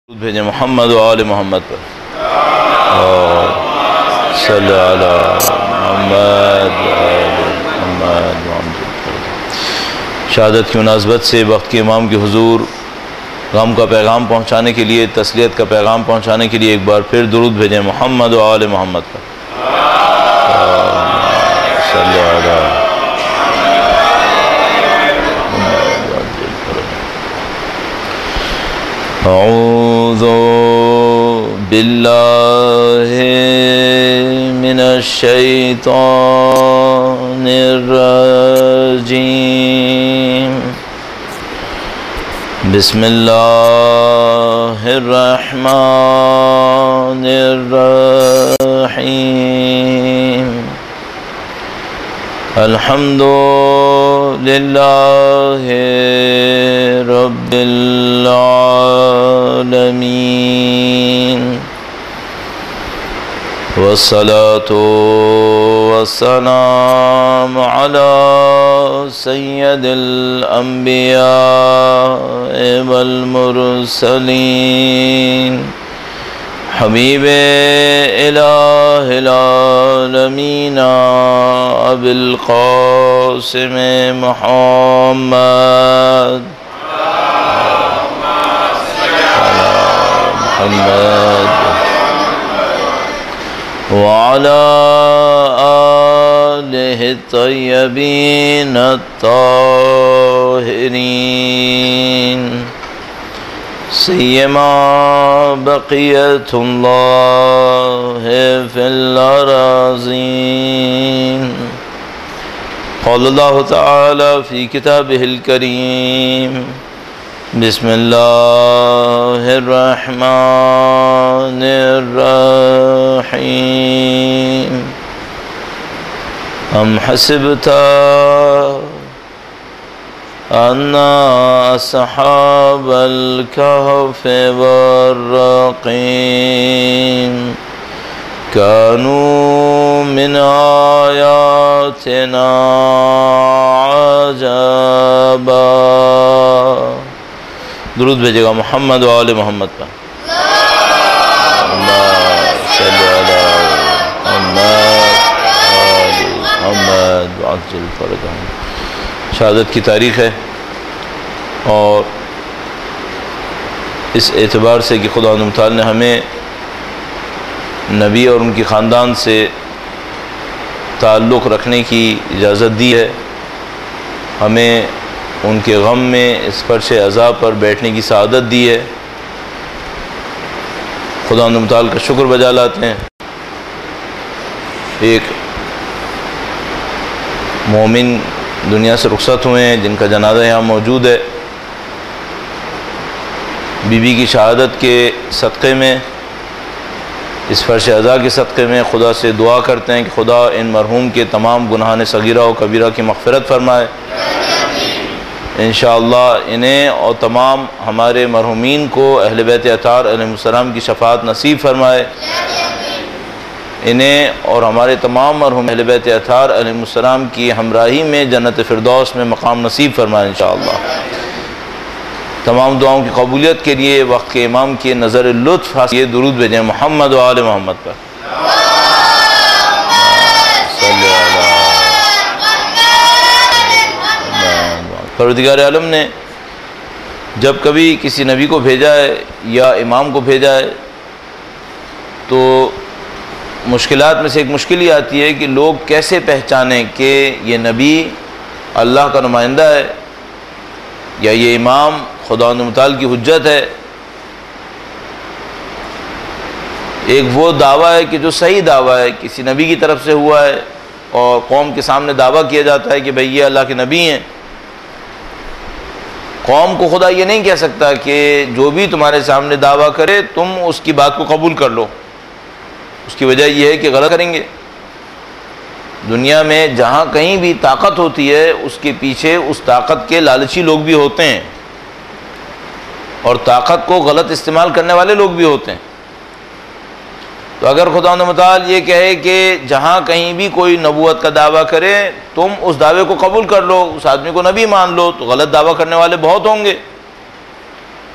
بھیجیں محمد و آل محمد پر اور صلی علی محمد و آل محمد۔ شہادت کی مناسبت سے وقت کے امام کے حضور غم کا پیغام پہنچانے کے لیے، تسلیت کا پیغام پہنچانے کے لیے ایک بار پھر درود بھیجیں محمد و آل محمد پر صلی علی اعوذ باللہ من الشیطان الرجیم، بسم اللہ الرحمن الرحیم، الحمد للہ رب العالمین، والصلاة والسلام علی سید الانبیاء والمرسلین، حبیب الہ العالمین ابی القاسم محمد وعلى آلہ الطیبین الطاہرین، سیما بقیت اللہ فی الأراضین، قال اللہ تعالی فی کتابہ الکریم، بسم اللہ الرحمن الرحیم، ام حسبت ان اصحاب الكهف والرقیم كانوا من آیاتنا عجبا۔ درود بھیجے گا محمد و آل محمد پر صلی علی محمد آل محمد وعجل فرجهم۔ شہادت کی تاریخ ہے، اور اس اعتبار سے کہ خدا متعال نے ہمیں نبی اور ان کی خاندان سے تعلق رکھنے کی اجازت دی ہے، ہمیں ان کے غم میں اس فرش عذاب پر بیٹھنے کی سعادت دی ہے، خدا متعال کا شکر بجا لاتے ہیں۔ ایک مومن دنیا سے رخصت ہوئے ہیں جن کا جنازہ یہاں موجود ہے، بی بی کی شہادت کے صدقے میں، اس فرش عزا کے صدقے میں خدا سے دعا کرتے ہیں کہ خدا ان مرحوم کے تمام گناہان صغیرہ و کبیرہ کی مغفرت فرمائے، انشاءاللہ انہیں اور تمام ہمارے مرحومین کو اہل بیت اطہار علیہ السلام کی شفاعت نصیب فرمائے، انہیں اور ہمارے تمام مرحوم اہل بیت اطہار علیہ السلام کی ہمراہی میں جنت فردوس میں مقام نصیب فرمائے انشاءاللہ۔ تمام دعاؤں کی قبولیت کے لیے وقت کے امام کی نظر لطف یہ درود بھیجیں محمد و آل محمد پر صلی علی۔ پروردگار عالم نے جب کبھی کسی نبی کو بھیجا ہے یا امام کو بھیجا ہے تو مشکلات میں سے ایک مشکل یہ آتی ہے کہ لوگ کیسے پہچانیں کہ یہ نبی اللہ کا نمائندہ ہے یا یہ امام خدا متعال کی حجت ہے۔ ایک وہ دعویٰ ہے کہ جو صحیح دعویٰ ہے، کسی نبی کی طرف سے ہوا ہے اور قوم کے سامنے دعویٰ کیا جاتا ہے کہ بھئی یہ اللہ کے نبی ہیں۔ قوم کو خدا یہ نہیں کہہ سکتا کہ جو بھی تمہارے سامنے دعویٰ کرے تم اس کی بات کو قبول کر لو، اس کی وجہ یہ ہے کہ غلط کریں گے۔ دنیا میں جہاں کہیں بھی طاقت ہوتی ہے اس کے پیچھے اس طاقت کے لالچی لوگ بھی ہوتے ہیں، اور طاقت کو غلط استعمال کرنے والے لوگ بھی ہوتے ہیں۔ تو اگر خدا متعال یہ کہے کہ جہاں کہیں بھی کوئی نبوت کا دعویٰ کرے تم اس دعوے کو قبول کر لو، اس آدمی کو نبی مان لو، تو غلط دعویٰ کرنے والے بہت ہوں گے۔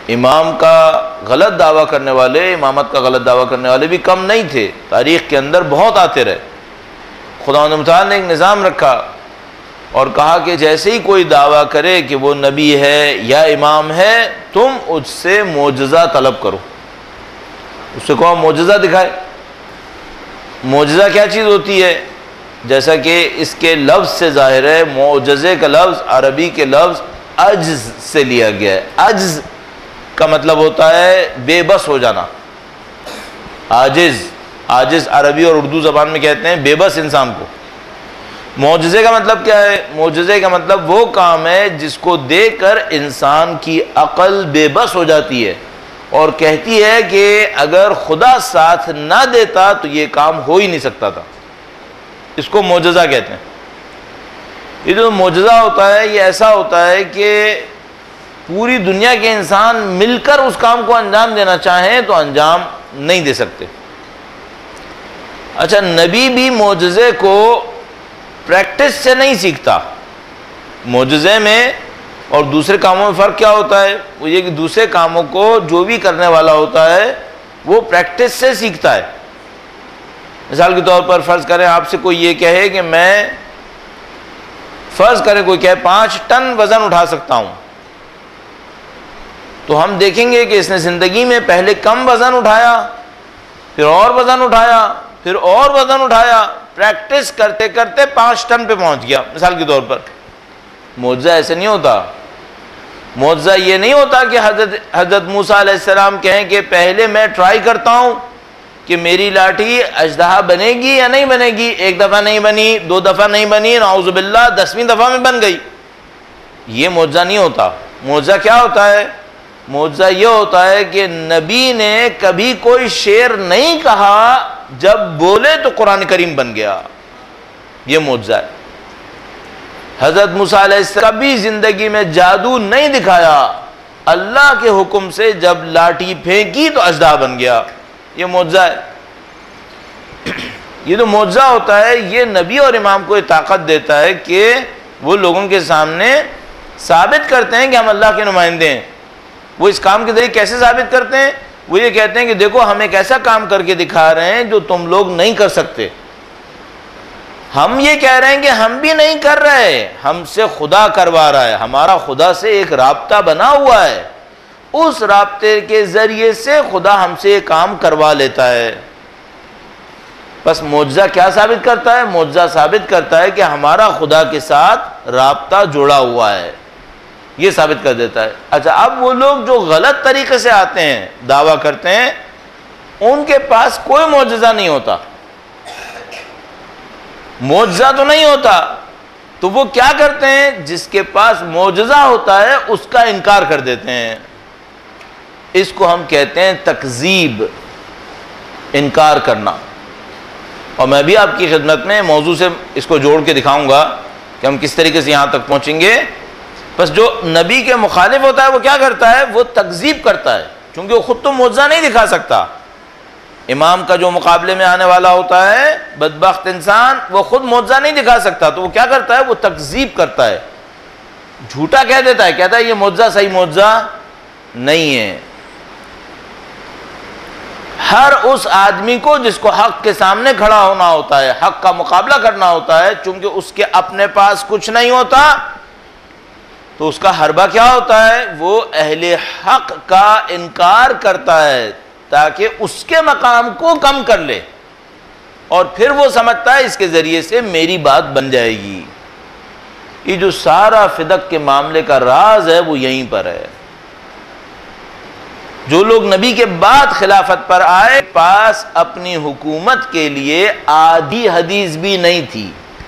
امام کا غلط دعویٰ کرنے والے، امامت کا غلط دعویٰ کرنے والے بھی کم نہیں تھے، تاریخ کے اندر بہت آتے رہے۔ خداوند متعال نے ایک نظام رکھا اور کہا کہ جیسے ہی کوئی دعویٰ کرے کہ وہ نبی ہے یا امام ہے، تم اس سے معجزہ طلب کرو، اس سے کہو معجزہ دکھائے۔ معجزہ کیا چیز ہوتی ہے؟ جیسا کہ اس کے لفظ سے ظاہر ہے، معجزے کا لفظ عربی کے لفظ عجز سے لیا گیا ہے۔ عجز کا مطلب ہوتا ہے بے بس ہو جانا، عاجز، عاجز عربی اور اردو زبان میں کہتے ہیں بے بس انسان کو۔ معجزے کا مطلب کیا ہے؟ معجزے کا مطلب وہ کام ہے جس کو دیکھ کر انسان کی عقل بے بس ہو جاتی ہے اور کہتی ہے کہ اگر خدا ساتھ نہ دیتا تو یہ کام ہو ہی نہیں سکتا تھا۔ اس کو معجزہ کہتے ہیں۔ یہ جو معجزہ ہوتا ہے یہ ایسا ہوتا ہے کہ پوری دنیا کے انسان مل کر اس کام کو انجام دینا چاہیں تو انجام نہیں دے سکتے۔ اچھا، نبی بھی معجزے کو پریکٹس سے نہیں سیکھتا۔ معجزے میں اور دوسرے کاموں میں فرق کیا ہوتا ہے؟ وہ یہ کہ دوسرے کاموں کو جو بھی کرنے والا ہوتا ہے وہ پریکٹس سے سیکھتا ہے۔ مثال کے طور پر فرض کریں آپ سے کوئی یہ کہے کہ میں، فرض کریں کوئی کہے 5 ٹن وزن اٹھا سکتا ہوں، تو ہم دیکھیں گے کہ اس نے زندگی میں پہلے کم وزن اٹھایا، پھر اور وزن اٹھایا، پھر اور وزن اٹھایا، پریکٹس کرتے کرتے 5 ٹن پہ پہنچ گیا مثال کے طور پر۔ معجزہ ایسے نہیں ہوتا۔ معجزہ یہ نہیں ہوتا کہ حضرت موسیٰ علیہ السلام کہیں کہ پہلے میں ٹرائی کرتا ہوں کہ میری لاٹھی اژدہا بنے گی یا نہیں بنے گی، 1 دفعہ نہیں بنی، 2 دفعہ نہیں بنی، نعوذ باللہ 10ویں دفعہ میں بن گئی۔ یہ معجزہ نہیں ہوتا۔ معجزہ کیا ہوتا ہے؟ معجزہ یہ ہوتا ہے کہ نبی نے کبھی کوئی شعر نہیں کہا، جب بولے تو قرآن کریم بن گیا، یہ معجزہ ہے۔ حضرت موسیٰ علیہ السلام کبھی زندگی میں جادو نہیں دکھایا، اللہ کے حکم سے جب لاٹھی پھینکی تو اژدہا بن گیا، یہ معجزہ ہے۔ یہ جو معجزہ ہوتا ہے یہ نبی اور امام کو یہ طاقت دیتا ہے کہ وہ لوگوں کے سامنے ثابت کرتے ہیں کہ ہم اللہ کے نمائندے ہیں۔ وہ اس کام کے ذریعے کیسے ثابت کرتے ہیں؟ وہ یہ کہتے ہیں کہ دیکھو ہم ایک ایسا کام کر کے دکھا رہے ہیں جو تم لوگ نہیں کر سکتے۔ ہم یہ کہہ رہے ہیں کہ ہم بھی نہیں کر رہے، ہم سے خدا کروا رہا ہے، ہمارا خدا سے ایک رابطہ بنا ہوا ہے، اس رابطے کے ذریعے سے خدا ہم سے یہ کام کروا لیتا ہے۔ بس معجزہ کیا ثابت کرتا ہے؟ معجزہ ثابت کرتا ہے کہ ہمارا خدا کے ساتھ رابطہ جڑا ہوا ہے، یہ ثابت کر دیتا ہے۔ اچھا، اب وہ لوگ جو غلط طریقے سے آتے ہیں، دعویٰ کرتے ہیں، ان کے پاس کوئی معجزہ نہیں ہوتا، معجزہ تو نہیں ہوتا، تو وہ کیا کرتے ہیں؟ جس کے پاس معجزہ ہوتا ہے اس کا انکار کر دیتے ہیں۔ اس کو ہم کہتے ہیں تکذیب، انکار کرنا۔ اور میں بھی آپ کی خدمت میں موضوع سے اس کو جوڑ کے دکھاؤں گا کہ ہم کس طریقے سے یہاں تک پہنچیں گے۔ بس جو نبی کے مخالف ہوتا ہے وہ کیا کرتا ہے؟ وہ تکذیب کرتا ہے، کیونکہ وہ خود تو معجزہ نہیں دکھا سکتا۔ امام کا جو مقابلے میں آنے والا ہوتا ہے بدبخت انسان، وہ خود معجزہ نہیں دکھا سکتا، تو وہ کیا کرتا ہے؟ وہ تکذیب کرتا ہے، جھوٹا کہہ دیتا ہے، کہتا ہے یہ معجزہ صحیح معجزہ نہیں ہے۔ ہر اس آدمی کو جس کو حق کے سامنے کھڑا ہونا ہوتا ہے، حق کا مقابلہ کرنا ہوتا ہے، چونکہ اس کے اپنے پاس کچھ نہیں ہوتا، تو اس کا حربہ کیا ہوتا ہے؟ وہ اہل حق کا انکار کرتا ہے تاکہ اس کے مقام کو کم کر لے، اور پھر وہ سمجھتا ہے اس کے ذریعے سے میری بات بن جائے گی۔ یہ جو سارا فدق کے معاملے کا راز ہے وہ یہیں پر ہے۔ جو لوگ نبی کے بعد خلافت پر آئے، پاس اپنی حکومت کے لیے آدھی حدیث بھی نہیں تھی،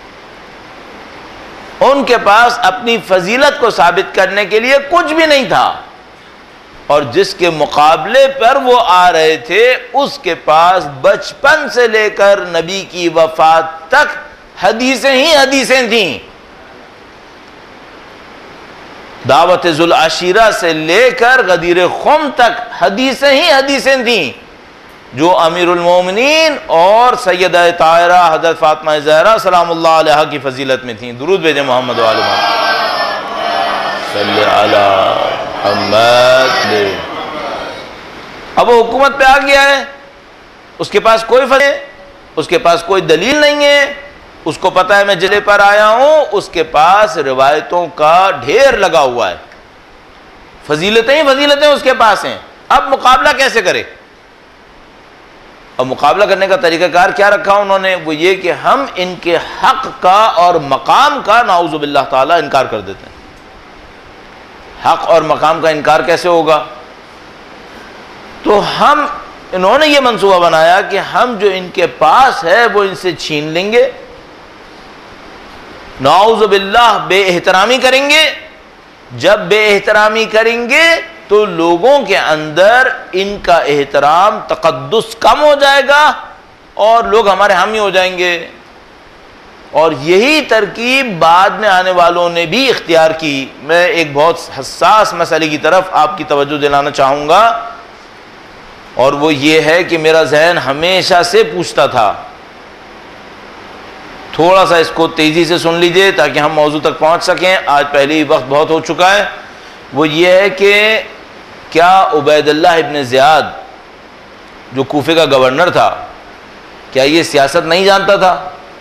ان کے پاس اپنی فضیلت کو ثابت کرنے کے لیے کچھ بھی نہیں تھا، اور جس کے مقابلے پر وہ آ رہے تھے اس کے پاس بچپن سے لے کر نبی کی وفات تک حدیثیں ہی حدیثیں تھیں۔ دعوت ذوالعشیرہ سے لے کر غدیر خم تک حدیثیں ہی حدیثیں تھیں، جو امیر المومنین اور سیدہ طاہرہ حضرت فاطمہ زہرا سلام اللہ علیہا کی فضیلت میں تھیں۔ درود بھیجیں محمد و آل محمد صلی علی محمد۔ اب وہ حکومت پہ آ گیا ہے، اس کے پاس کوئی فضل ہے، اس کے پاس کوئی دلیل نہیں ہے، اس کو پتا ہے میں جلے پر آیا ہوں، اس کے پاس روایتوں کا ڈھیر لگا ہوا ہے، فضیلتیں ہی فضیلتیں اس کے پاس ہیں، اب مقابلہ کیسے کرے؟ اب مقابلہ کرنے کا طریقہ کار کیا رکھا انہوں نے؟ وہ یہ کہ ہم ان کے حق کا اور مقام کا نعوذ باللہ تعالی انکار کر دیتے ہیں۔ حق اور مقام کا انکار کیسے ہوگا؟ تو انہوں نے یہ منصوبہ بنایا کہ ہم جو ان کے پاس ہے وہ ان سے چھین لیں گے، نعوذ باللہ بے احترامی کریں گے۔ جب بے احترامی کریں گے تو لوگوں کے اندر ان کا احترام تقدس کم ہو جائے گا اور لوگ ہمارے حامی ہو جائیں گے۔ اور یہی ترکیب بعد میں آنے والوں نے بھی اختیار کی۔ میں ایک بہت حساس مسئلے کی طرف آپ کی توجہ دلانا چاہوں گا، اور وہ یہ ہے کہ میرا ذہن ہمیشہ سے پوچھتا تھا، تھوڑا سا اس کو تیزی سے سن لیجئے تاکہ ہم موضوع تک پہنچ سکیں، آج پہلے ہی وقت بہت ہو چکا ہے۔ وہ یہ ہے کہ کیا عبید اللہ ابن زیاد جو کوفے کا گورنر تھا، کیا یہ سیاست نہیں جانتا تھا؟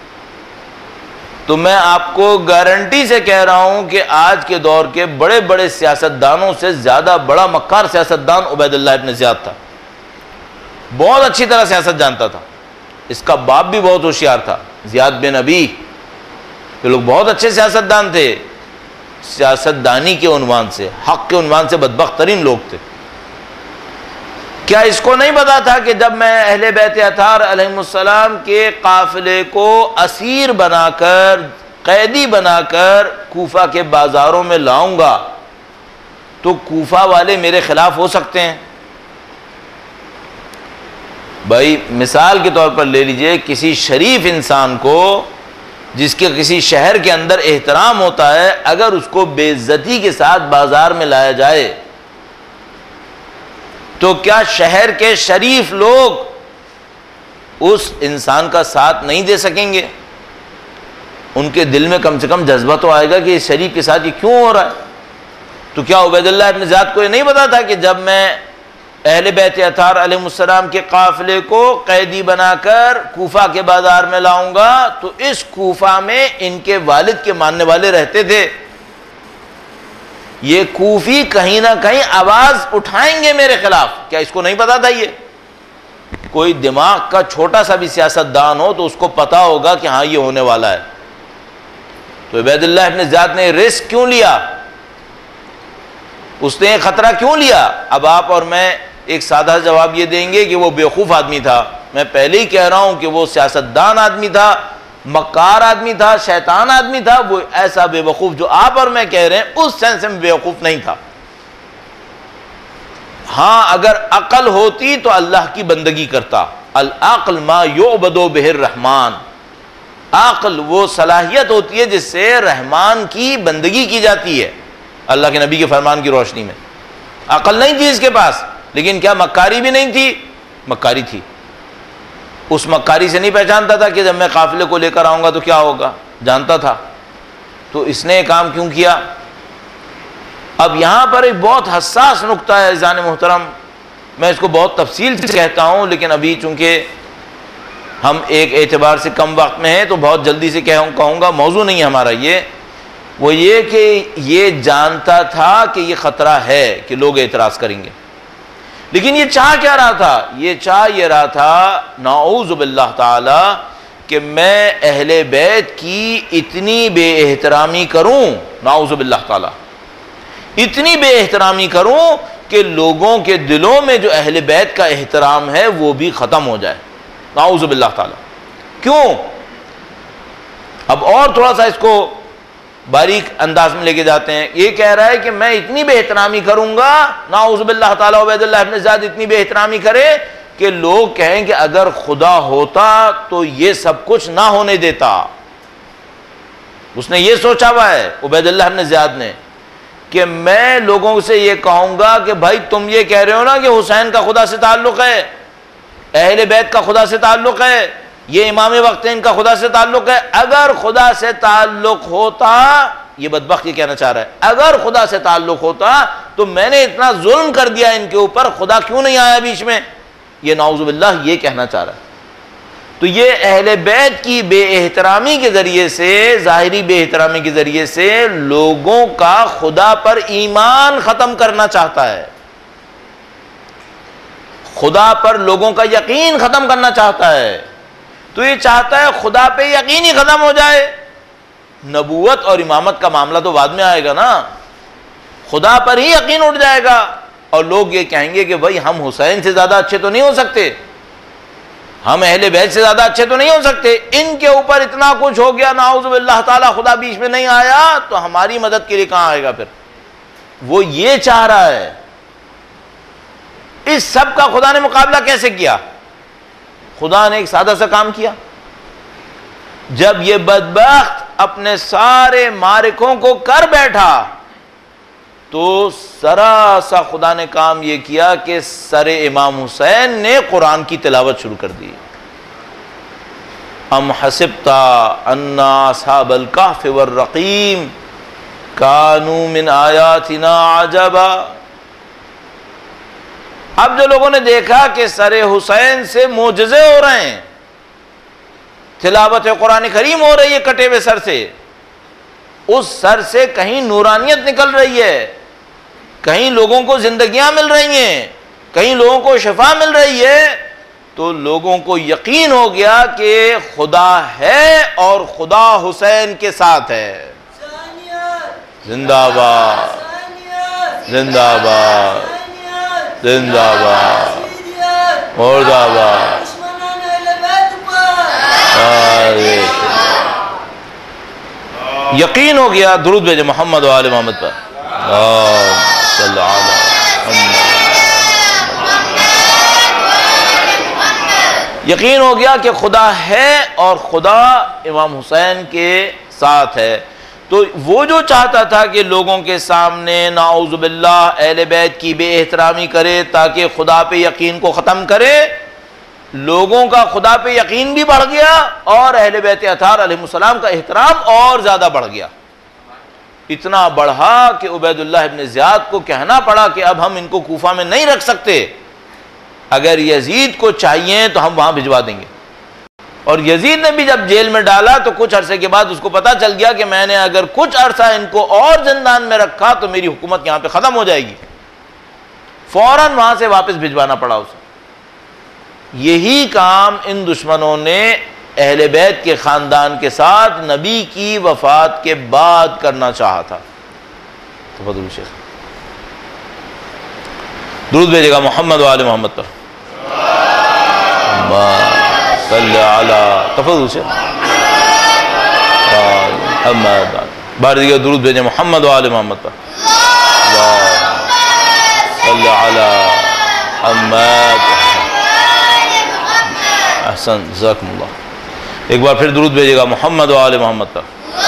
تو میں آپ کو گارنٹی سے کہہ رہا ہوں کہ آج کے دور کے بڑے بڑے سیاستدانوں سے زیادہ بڑا مکار سیاستدان عبید اللہ ابن زیاد تھا، بہت اچھی طرح سیاست جانتا تھا۔ اس کا باپ بھی بہت ہوشیار تھا، زیاد بن ابی، یہ لوگ بہت اچھے سیاستدان تھے، سیاستدانی کے عنوان سے، حق کے عنوان سے بدبخت ترین لوگ تھے۔ کیا اس کو نہیں پتا تھا کہ جب میں اہل بیت اطہار علیہم السلام کے قافلے کو اسیر بنا کر، قیدی بنا کر کوفہ کے بازاروں میں لاؤں گا تو کوفہ والے میرے خلاف ہو سکتے ہیں؟ بھائی مثال کے طور پر لے لیجئے، کسی شریف انسان کو جس کے کسی شہر کے اندر احترام ہوتا ہے، اگر اس کو بے عزتی کے ساتھ بازار میں لایا جائے تو کیا شہر کے شریف لوگ اس انسان کا ساتھ نہیں دے سکیں گے؟ ان کے دل میں کم سے کم جذبہ تو آئے گا کہ اس شریف کے ساتھ یہ کیوں ہو رہا ہے؟ تو کیا عبید اللہ ابن زیاد کو یہ نہیں پتا تھا کہ جب میں اہل بیت اطہار علیہ السلام کے قافلے کو قیدی بنا کر کوفہ کے بازار میں لاؤں گا تو اس کوفہ میں ان کے والد کے ماننے والے رہتے تھے، یہ کوفی کہیں نہ کہیں آواز اٹھائیں گے میرے خلاف؟ کیا اس کو نہیں پتا تھا؟ یہ کوئی دماغ کا چھوٹا سا بھی سیاستدان ہو تو اس کو پتا ہوگا کہ ہاں یہ ہونے والا ہے۔ تو عبید اللہ ابن زیاد نے رسک کیوں لیا؟ اس نے خطرہ کیوں لیا؟ اب آپ اور میں ایک سادہ جواب یہ دیں گے کہ وہ بیوقوف آدمی تھا۔ میں پہلے ہی کہہ رہا ہوں کہ وہ سیاستدان آدمی تھا، مکار آدمی تھا، شیطان آدمی تھا۔ وہ ایسا بے وقوف جو آپ اور میں کہہ رہے ہیں اس سینس میں بے وقوف نہیں تھا۔ ہاں اگر عقل ہوتی تو اللہ کی بندگی کرتا۔ العقل ما یعبد بہ الرحمن، عقل وہ صلاحیت ہوتی ہے جس سے رحمان کی بندگی کی جاتی ہے، اللہ کے نبی کے فرمان کی روشنی میں۔ عقل نہیں تھی اس کے پاس، لیکن کیا مکاری بھی نہیں تھی؟ مکاری تھی۔ اس مکاری سے نہیں پہچانتا تھا کہ جب میں قافلے کو لے کر آؤں گا تو کیا ہوگا؟ جانتا تھا۔ تو اس نے کام کیوں کیا؟ اب یہاں پر ایک بہت حساس نقطہ ہے عزیزان محترم، میں اس کو بہت تفصیل سے کہتا ہوں، لیکن ابھی چونکہ ہم ایک اعتبار سے کم وقت میں ہیں تو بہت جلدی سے کہوں گا، موضوع نہیں ہے ہمارا یہ۔ وہ یہ کہ یہ جانتا تھا کہ یہ خطرہ ہے کہ لوگ اعتراض کریں گے، لیکن یہ چاہ کیا رہا تھا؟ یہ چاہ یہ رہا تھا نعوذ باللہ تعالی کہ میں اہل بیت کی اتنی بے احترامی کروں، نعوذ باللہ تعالی اتنی بے احترامی کروں کہ لوگوں کے دلوں میں جو اہل بیت کا احترام ہے وہ بھی ختم ہو جائے، نعوذ باللہ تعالی۔ کیوں؟ اب اور تھوڑا سا اس کو باریک انداز میں لے کے جاتے ہیں۔ یہ کہہ رہا ہے کہ میں اتنی بے احترامی کروں گا، نعوذ باللہ تعالی عبید اللہ ابن زیاد اتنی بے احترامی کرے کہ لوگ کہیں کہ اگر خدا ہوتا تو یہ سب کچھ نہ ہونے دیتا۔ اس نے یہ سوچا ہوا ہے عبید اللہ ابن زیاد نے کہ میں لوگوں سے یہ کہوں گا کہ بھائی تم یہ کہہ رہے ہو نا کہ حسین کا خدا سے تعلق ہے، اہل بیت کا خدا سے تعلق ہے، یہ امام وقتین کا خدا سے تعلق ہے، اگر خدا سے تعلق ہوتا، یہ بدبخت یہ کہنا چاہ رہا ہے، اگر خدا سے تعلق ہوتا تو میں نے اتنا ظلم کر دیا ان کے اوپر، خدا کیوں نہیں آیا بیچ میں؟ یہ نعوذ باللہ یہ کہنا چاہ رہا ہے۔ تو یہ اہل بیت کی بے احترامی کے ذریعے سے، ظاہری بے احترامی کے ذریعے سے لوگوں کا خدا پر ایمان ختم کرنا چاہتا ہے، خدا پر لوگوں کا یقین ختم کرنا چاہتا ہے۔ تو یہ چاہتا ہے خدا پہ یقین ہی ختم ہو جائے، نبوت اور امامت کا معاملہ تو بعد میں آئے گا نا، خدا پر ہی یقین اٹھ جائے گا، اور لوگ یہ کہیں گے کہ بھائی ہم حسین سے زیادہ اچھے تو نہیں ہو سکتے، ہم اہل بیت سے زیادہ اچھے تو نہیں ہو سکتے، ان کے اوپر اتنا کچھ ہو گیا، نعوذ باللہ تعالیٰ خدا بیچ میں نہیں آیا تو ہماری مدد کے لیے کہاں آئے گا پھر؟ وہ یہ چاہ رہا ہے۔ اس سب کا خدا نے مقابلہ کیسے کیا؟ خدا نے ایک سادہ سا کام کیا، جب یہ بدبخت اپنے سارے معرکوں کو کر بیٹھا تو ذرا سا خدا نے کام یہ کیا کہ سر امام حسین نے قرآن کی تلاوت شروع کر دی۔ ام حسبت ان اصحاب الکہف والرقیم کانوا من آیاتنا عجبا۔ اب جو لوگوں نے دیکھا کہ سر حسین سے معجزے ہو رہے ہیں، تلاوت قرآن کریم ہو رہی ہے کٹے ہوئے سر سے، اس سر سے کہیں نورانیت نکل رہی ہے، کہیں لوگوں کو زندگیاں مل رہی ہیں، کہیں لوگوں کو شفا مل رہی ہے، تو لوگوں کو یقین ہو گیا کہ خدا ہے اور خدا حسین کے ساتھ ہے۔ زندہ باد، زندہ باد، زندہ باد، مرد آباد۔ یقین ہو گیا، درود بھیجے محمد و آل محمد پر، صلی اللہ علیہ وسلم۔ یقین ہو گیا کہ خدا ہے اور خدا امام حسین کے ساتھ ہے۔ تو وہ جو چاہتا تھا کہ لوگوں کے سامنے نعوذ باللہ اہل بیت کی بے احترامی کرے تاکہ خدا پہ یقین کو ختم کرے، لوگوں کا خدا پہ یقین بھی بڑھ گیا اور اہل بیت اطہار علیہ السلام کا احترام اور زیادہ بڑھ گیا۔ اتنا بڑھا کہ عبید اللہ ابن زیاد کو کہنا پڑا کہ اب ہم ان کو کوفہ میں نہیں رکھ سکتے، اگر یزید کو چاہیے تو ہم وہاں بھجوا دیں گے۔ اور یزید نے بھی جب جیل میں ڈالا تو کچھ عرصے کے بعد اس کو پتا چل گیا کہ میں نے اگر کچھ عرصہ ان کو اور زندان میں رکھا تو میری حکومت یہاں پہ ختم ہو جائے گی، فوراً وہاں سے واپس بھجوانا پڑا اسے۔ یہی کام ان دشمنوں نے اہل بیت کے خاندان کے ساتھ نبی کی وفات کے بعد کرنا چاہا تھا۔ تفضل شیخ، درود بھیجے گا محمد و آل محمد پر، صلی علی، تفضل شیخ، محمد، بار دیگر درود بھیجے محمد و آل محمد پر، صلی علی محمد۔ احسن، جزاکم اللہ۔ ایک بار پھر درود بھیجے گا محمد و آل محمد پر،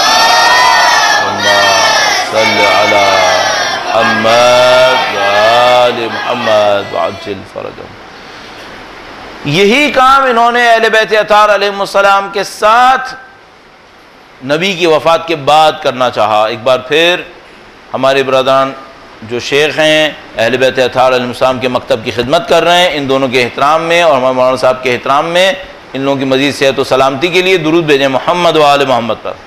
صلی علی محمد و آل محمد وعجل فرجہم۔ یہی کام انہوں نے اہل بیت اطہار علیہ السلام کے ساتھ نبی کی وفات کے بعد کرنا چاہا۔ ایک بار پھر ہمارے برادران جو شیخ ہیں اہل بیت اطہار علیہ السلام کے مکتب کی خدمت کر رہے ہیں، ان دونوں کے احترام میں اور ہمارے مولانا صاحب کے احترام میں ان لوگوں کی مزید صحت و سلامتی کے لیے درود بھیجیں محمد و آل محمد پر۔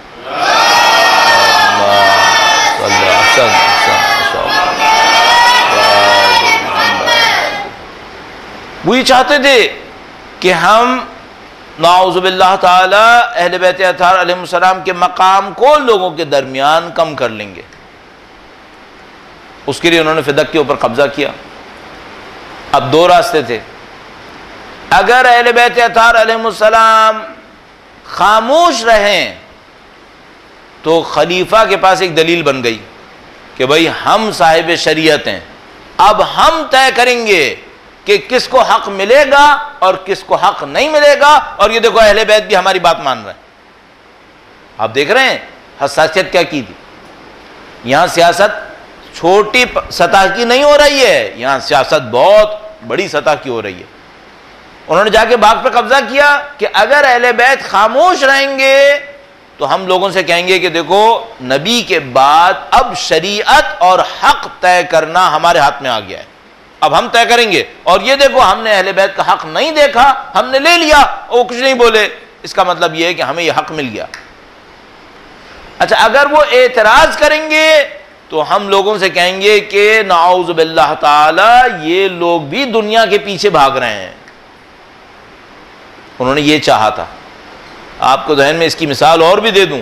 وہی چاہتے تھے کہ ہم نعوذ باللہ تعالی اہل بیت اطہار علیہ السلام کے مقام کو لوگوں کے درمیان کم کر لیں گے۔ اس کے لیے انہوں نے فدق کے اوپر قبضہ کیا۔ اب دو راستے تھے، اگر اہل بیت اطہار علیہ السلام خاموش رہیں تو خلیفہ کے پاس ایک دلیل بن گئی کہ بھئی ہم صاحب شریعت ہیں، اب ہم طے کریں گے کہ کس کو حق ملے گا اور کس کو حق نہیں ملے گا، اور یہ دیکھو اہل بیت بھی ہماری بات مان رہے ہیں۔ آپ دیکھ رہے ہیں حساسیت کیا کی تھی۔ یہاں سیاست چھوٹی سطح کی نہیں ہو رہی ہے، یہاں سیاست بہت بڑی سطح کی ہو رہی ہے۔ انہوں نے جا کے باغ پہ قبضہ کیا کہ اگر اہل بیت خاموش رہیں گے تو ہم لوگوں سے کہیں گے کہ دیکھو نبی کے بعد اب شریعت اور حق طے کرنا ہمارے ہاتھ میں آ گیا ہے، اب ہم طے کریں گے، اور یہ دیکھو ہم نے اہل بیت کا حق نہیں دیکھا، ہم نے لے لیا، وہ کچھ نہیں بولے، اس کا مطلب یہ ہے کہ ہمیں یہ حق مل گیا۔ اچھا اگر وہ اعتراض کریں گے تو ہم لوگوں سے کہیں گے کہ نعوذ باللہ تعالی یہ لوگ بھی دنیا کے پیچھے بھاگ رہے ہیں، انہوں نے یہ چاہا تھا۔ آپ کو ذہن میں اس کی مثال اور بھی دے دوں،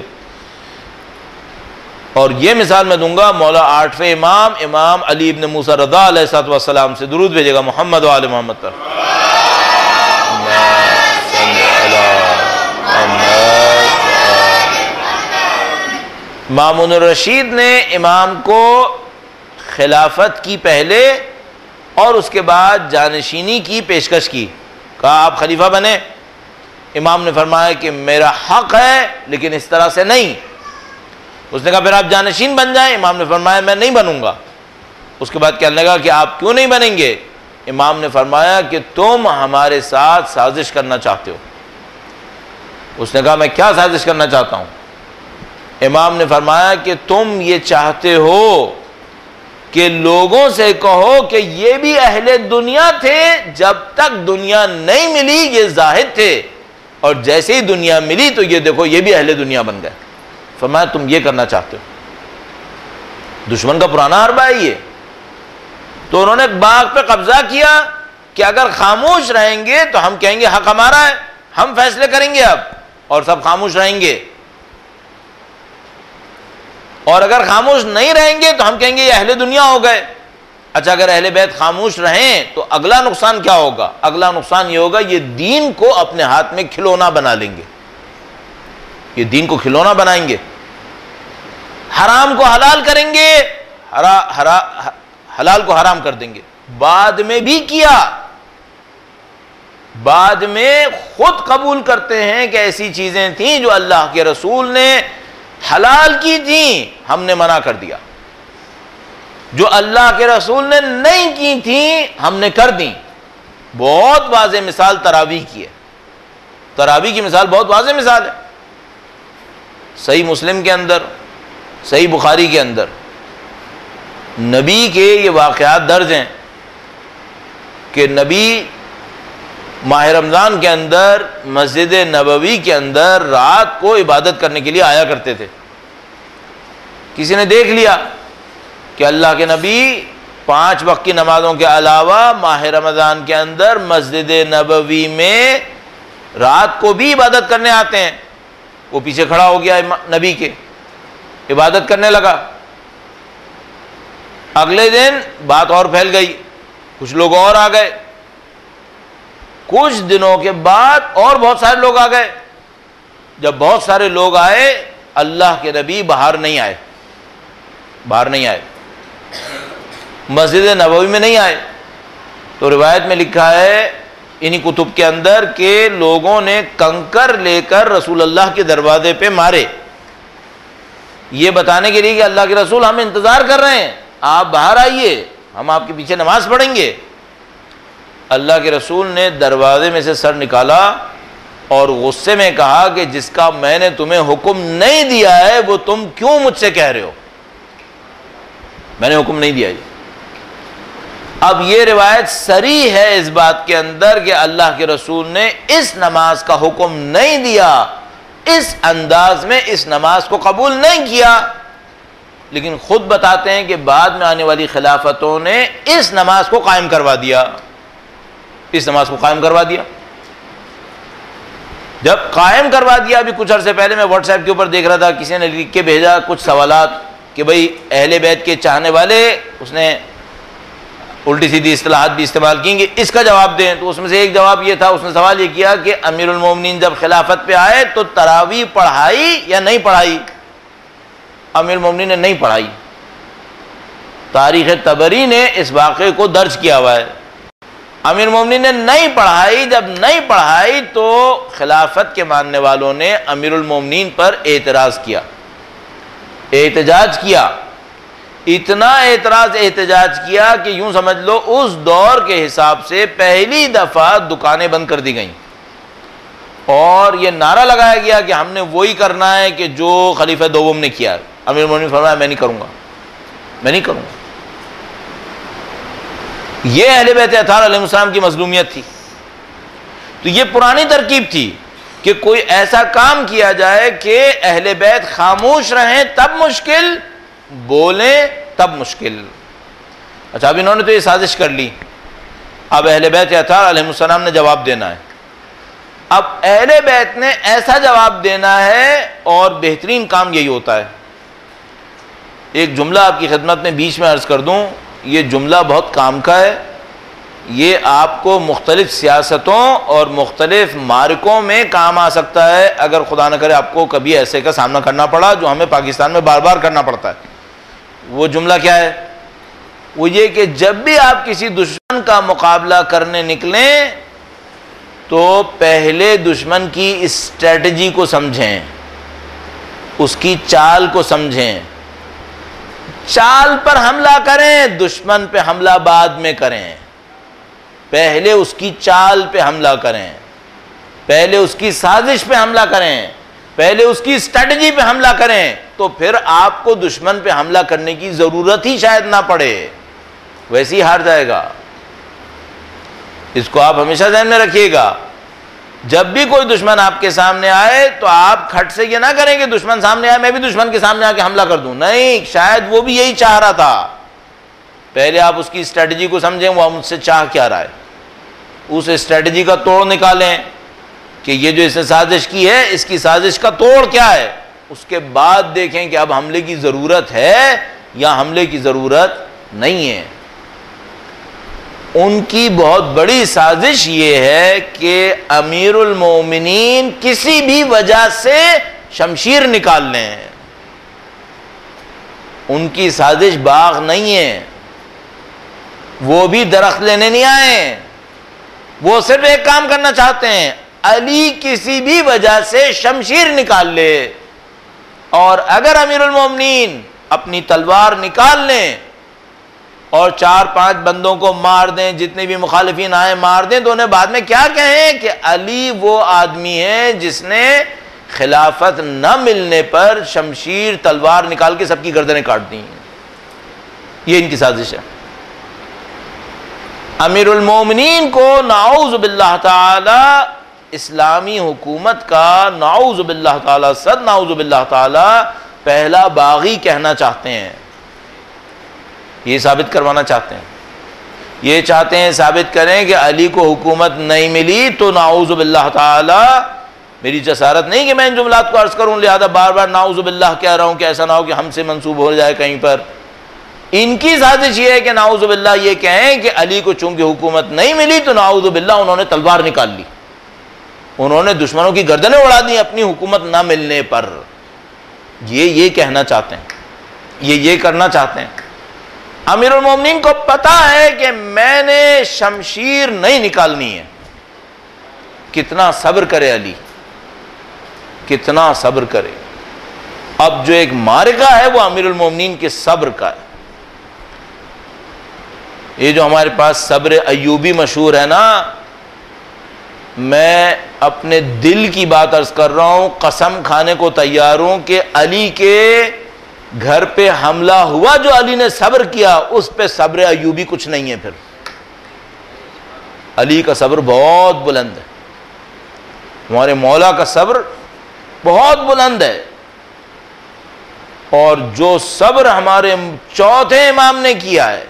اور یہ مثال میں دوں گا مولا آٹھویں امام علی ابن موسیٰ رضا علیہ السلام سے، درود بھیجے گا محمد و آل محمد پر۔ مامون الرشید نے امام کو خلافت کی پہلے اور اس کے بعد جانشینی کی پیشکش کی، کہا آپ خلیفہ بنے۔ امام نے فرمایا کہ میرا حق ہے لیکن اس طرح سے نہیں۔ اس نے کہا پھر آپ جانشین بن جائیں، امام نے فرمایا میں نہیں بنوں گا۔ اس کے بعد کہنے لگا کہ آپ کیوں نہیں بنیں گے؟ امام نے فرمایا کہ تم ہمارے ساتھ سازش کرنا چاہتے ہو۔ اس نے کہا میں کیا سازش کرنا چاہتا ہوں؟ امام نے فرمایا کہ تم یہ چاہتے ہو کہ لوگوں سے کہو کہ یہ بھی اہل دنیا تھے، جب تک دنیا نہیں ملی یہ زاہد تھے، اور جیسے ہی دنیا ملی تو یہ دیکھو یہ بھی اہل دنیا بن گئے۔ فرمایا تم یہ کرنا چاہتے ہو، دشمن کا پرانا حربہ ہے یہ۔ تو انہوں نے باغ پہ قبضہ کیا کہ اگر خاموش رہیں گے تو ہم کہیں گے حق ہمارا ہے، ہم فیصلے کریں گے اب، اور سب خاموش رہیں گے، اور اگر خاموش نہیں رہیں گے تو ہم کہیں گے یہ اہل دنیا ہو گئے۔ اچھا اگر اہل بیت خاموش رہیں تو اگلا نقصان کیا ہوگا؟ اگلا نقصان یہ ہوگا یہ دین کو اپنے ہاتھ میں کھلونا بنا لیں گے، یہ دین کو کھلونا بنائیں گے، حرام کو حلال کریں گے، حلال کو حرام کر دیں گے۔ بعد میں بھی کیا، بعد میں خود قبول کرتے ہیں کہ ایسی چیزیں تھیں جو اللہ کے رسول نے حلال کی تھیں، ہم نے منع کر دیا، جو اللہ کے رسول نے نہیں کی تھیں ہم نے کر دیں۔ بہت واضح مثال تراویح کی ہے، تراویح کی مثال بہت واضح مثال ہے۔ صحیح مسلم کے اندر، صحیح بخاری کے اندر نبی کے یہ واقعات درج ہیں کہ نبی ماہ رمضان کے اندر مسجد نبوی کے اندر رات کو عبادت کرنے کے لیے آیا کرتے تھے۔ کسی نے دیکھ لیا کہ اللہ کے نبی 5 وقت کی نمازوں کے علاوہ ماہ رمضان کے اندر مسجد نبوی میں رات کو بھی عبادت کرنے آتے ہیں۔ وہ پیچھے کھڑا ہو گیا نبی کے، عبادت کرنے لگا۔ اگلے دن بات اور پھیل گئی، کچھ لوگ اور آ گئے، کچھ دنوں کے بعد اور بہت سارے لوگ آ گئے۔ جب بہت سارے لوگ آئے اللہ کے نبی باہر نہیں آئے، باہر نہیں آئے، مسجد نبوی میں نہیں آئے۔ تو روایت میں لکھا ہے انہی کتب کے اندر کہ لوگوں نے کنکر لے کر رسول اللہ کے دروازے پہ مارے، یہ بتانے کے لیے کہ اللہ کے رسول ہم انتظار کر رہے ہیں، آپ باہر آئیے، ہم آپ کے پیچھے نماز پڑھیں گے۔ اللہ کے رسول نے دروازے میں سے سر نکالا اور غصے میں کہا کہ جس کا میں نے تمہیں حکم نہیں دیا ہے وہ تم کیوں مجھ سے کہہ رہے ہو؟ میں نے حکم نہیں دیا جی۔ اب یہ روایت صریح ہے اس بات کے اندر کہ اللہ کے رسول نے اس نماز کا حکم نہیں دیا، اس انداز میں اس نماز کو قبول نہیں کیا، لیکن خود بتاتے ہیں کہ بعد میں آنے والی خلافتوں نے اس نماز کو قائم کروا دیا، اس نماز کو قائم کروا دیا۔ جب قائم کروا دیا، ابھی کچھ عرصے پہلے میں واٹس ایپ کے اوپر دیکھ رہا تھا، کسی نے لکھ کے بھیجا کچھ سوالات کہ بھئی اہل بیت کے چاہنے والے، اس نے الٹی سیدھی اصطلاحات بھی استعمال کی کہ اس کا جواب دیں، تو اس میں سے ایک جواب یہ تھا، اس نے سوال یہ کیا کہ امیر المومنین جب خلافت پہ آئے تو تراویح پڑھائی یا نہیں پڑھائی؟ امیر المومنین نے نہیں پڑھائی۔ تاریخ طبری نے اس واقعے کو درج کیا ہوا ہے، امیر المومنین نے نہیں پڑھائی۔ جب نہیں پڑھائی تو خلافت کے ماننے والوں نے امیر المومنین پر اعتراض کیا، احتجاج کیا، اتنا احتجاج کیا کہ یوں سمجھ لو اس دور کے حساب سے پہلی دفعہ دکانیں بند کر دی گئیں، اور یہ نعرہ لگایا گیا کہ ہم نے وہی کرنا ہے کہ جو خلیفہ دوم نے کیا. امیر المومنین فرمایا میں نہیں کروں گا، میں نہیں کروں گا. یہ اہل بیت اطہار علیہ السلام کی مظلومیت تھی. تو یہ پرانی ترکیب تھی کہ کوئی ایسا کام کیا جائے کہ اہل بیت خاموش رہیں تب مشکل، بولیں تب مشکل. اچھا اب انہوں نے تو یہ سازش کر لی، اب اہل بیت اطہار علیہ السلام نے جواب دینا ہے. اب اہل بیت نے ایسا جواب دینا ہے اور بہترین کام یہی ہوتا ہے. ایک جملہ آپ کی خدمت میں بیچ میں عرض کر دوں، یہ جملہ بہت کام کا ہے. یہ آپ کو مختلف سیاستوں اور مختلف معرکوں میں کام آ سکتا ہے اگر خدا نہ کرے آپ کو کبھی ایسے کا سامنا کرنا پڑا جو ہمیں پاکستان میں بار بار کرنا پڑتا ہے. وہ جملہ کیا ہے؟ وہ یہ کہ جب بھی آپ کسی دشمن کا مقابلہ کرنے نکلیں تو پہلے دشمن کی اسٹریٹجی کو سمجھیں، اس کی چال کو سمجھیں. چال پر حملہ کریں، دشمن پہ حملہ بعد میں کریں. پہلے اس کی چال پہ حملہ کریں، پہلے اس کی سازش پہ حملہ کریں، پہلے اس کی اسٹریٹجی پہ حملہ کریں، تو پھر آپ کو دشمن پہ حملہ کرنے کی ضرورت ہی شاید نہ پڑے، ویسے ہی ہار جائے گا. اس کو آپ ہمیشہ ذہن میں رکھیے گا. جب بھی کوئی دشمن آپ کے سامنے آئے تو آپ کھٹ سے یہ نہ کریں کہ دشمن سامنے آئے میں بھی دشمن کے سامنے آ کے حملہ کر دوں. نہیں، شاید وہ بھی یہی چاہ رہا تھا. پہلے آپ اس کی اسٹریٹجی کو سمجھیں، وہ مجھ سے چاہ کیا رہا ہے، اس اسٹریٹجی کا توڑ نکالیں کہ یہ جو اس نے سازش کی ہے اس کی سازش کا توڑ کیا ہے. اس کے بعد دیکھیں کہ اب حملے کی ضرورت ہے یا حملے کی ضرورت نہیں ہے. ان کی بہت بڑی سازش یہ ہے کہ امیر المومنین کسی بھی وجہ سے شمشیر نکال لیں. ان کی سازش باغ نہیں ہے، وہ بھی درخت لینے نہیں آئے. وہ صرف ایک کام کرنا چاہتے ہیں، علی کسی بھی وجہ سے شمشیر نکال لے. اور اگر امیر المومنین اپنی تلوار نکال لیں اور 4-5 بندوں کو مار دیں، جتنے بھی مخالفین آئے مار دیں، تو انہیں بعد میں کیا کہیں کہ علی وہ آدمی ہے جس نے خلافت نہ ملنے پر شمشیر تلوار نکال کے سب کی گردنیں کاٹ دی. یہ ان کی سازش ہے. امیر المومنین کو نعوذ باللہ تعالی اسلامی حکومت کا نعوذ باللہ تعالی صد نعوذ باللہ تعالی پہلا باغی کہنا چاہتے ہیں. یہ ثابت کروانا چاہتے ہیں، یہ چاہتے ہیں ثابت کریں کہ علی کو حکومت نہیں ملی تو نعوذ باللہ تعالی. میری جسارت نہیں کہ میں ان جملات کو عرض کروں، لہذا بار بار نعوذ باللہ کہہ رہا ہوں کہ ایسا نہ ہو کہ ہم سے منسوب ہو جائے کہیں پر. ان کی سازش یہ ہے کہ نعوذ باللہ یہ کہیں کہ علی کو چونکہ حکومت نہیں ملی تو نعوذ باللہ انہوں نے تلوار نکال لی، انہوں نے دشمنوں کی گردنیں اڑا دی اپنی حکومت نہ ملنے پر. یہ کہنا چاہتے ہیں، یہ کرنا چاہتے ہیں. امیر المومنین کو پتا ہے کہ میں نے شمشیر نہیں نکالنی ہے. کتنا صبر کرے علی، کتنا صبر کرے. اب جو ایک معرکہ ہے وہ امیر المومنین کے صبر کا ہے. یہ جو ہمارے پاس صبر ایوبی مشہور ہے نا، میں اپنے دل کی بات عرض کر رہا ہوں، قسم کھانے کو تیار ہوں کہ علی کے گھر پہ حملہ ہوا جو علی نے صبر کیا اس پہ صبر ایوبی کچھ نہیں ہے. پھر علی کا صبر بہت بلند ہے، ہمارے مولا کا صبر بہت بلند ہے. اور جو صبر ہمارے چوتھے امام نے کیا ہے،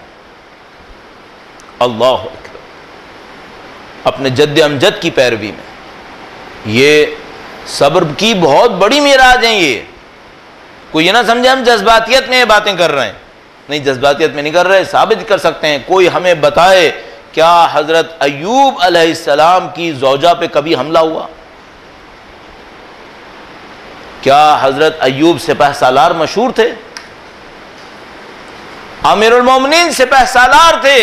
اللہ اکبر، اپنے جد امجد کی پیروی میں، یہ صبر کی بہت بڑی معراج ہیں. یہ کوئی یہ نہ سمجھے ہم جذباتیت میں یہ باتیں کر رہے ہیں، نہیں جذباتیت میں نہیں کر رہے، ثابت کر سکتے ہیں. کوئی ہمیں بتائے کیا حضرت ایوب علیہ السلام کی زوجہ پہ کبھی حملہ ہوا؟ کیا حضرت ایوب سپہ سالار مشہور تھے؟ امیر المومنین سپہ سالار تھے.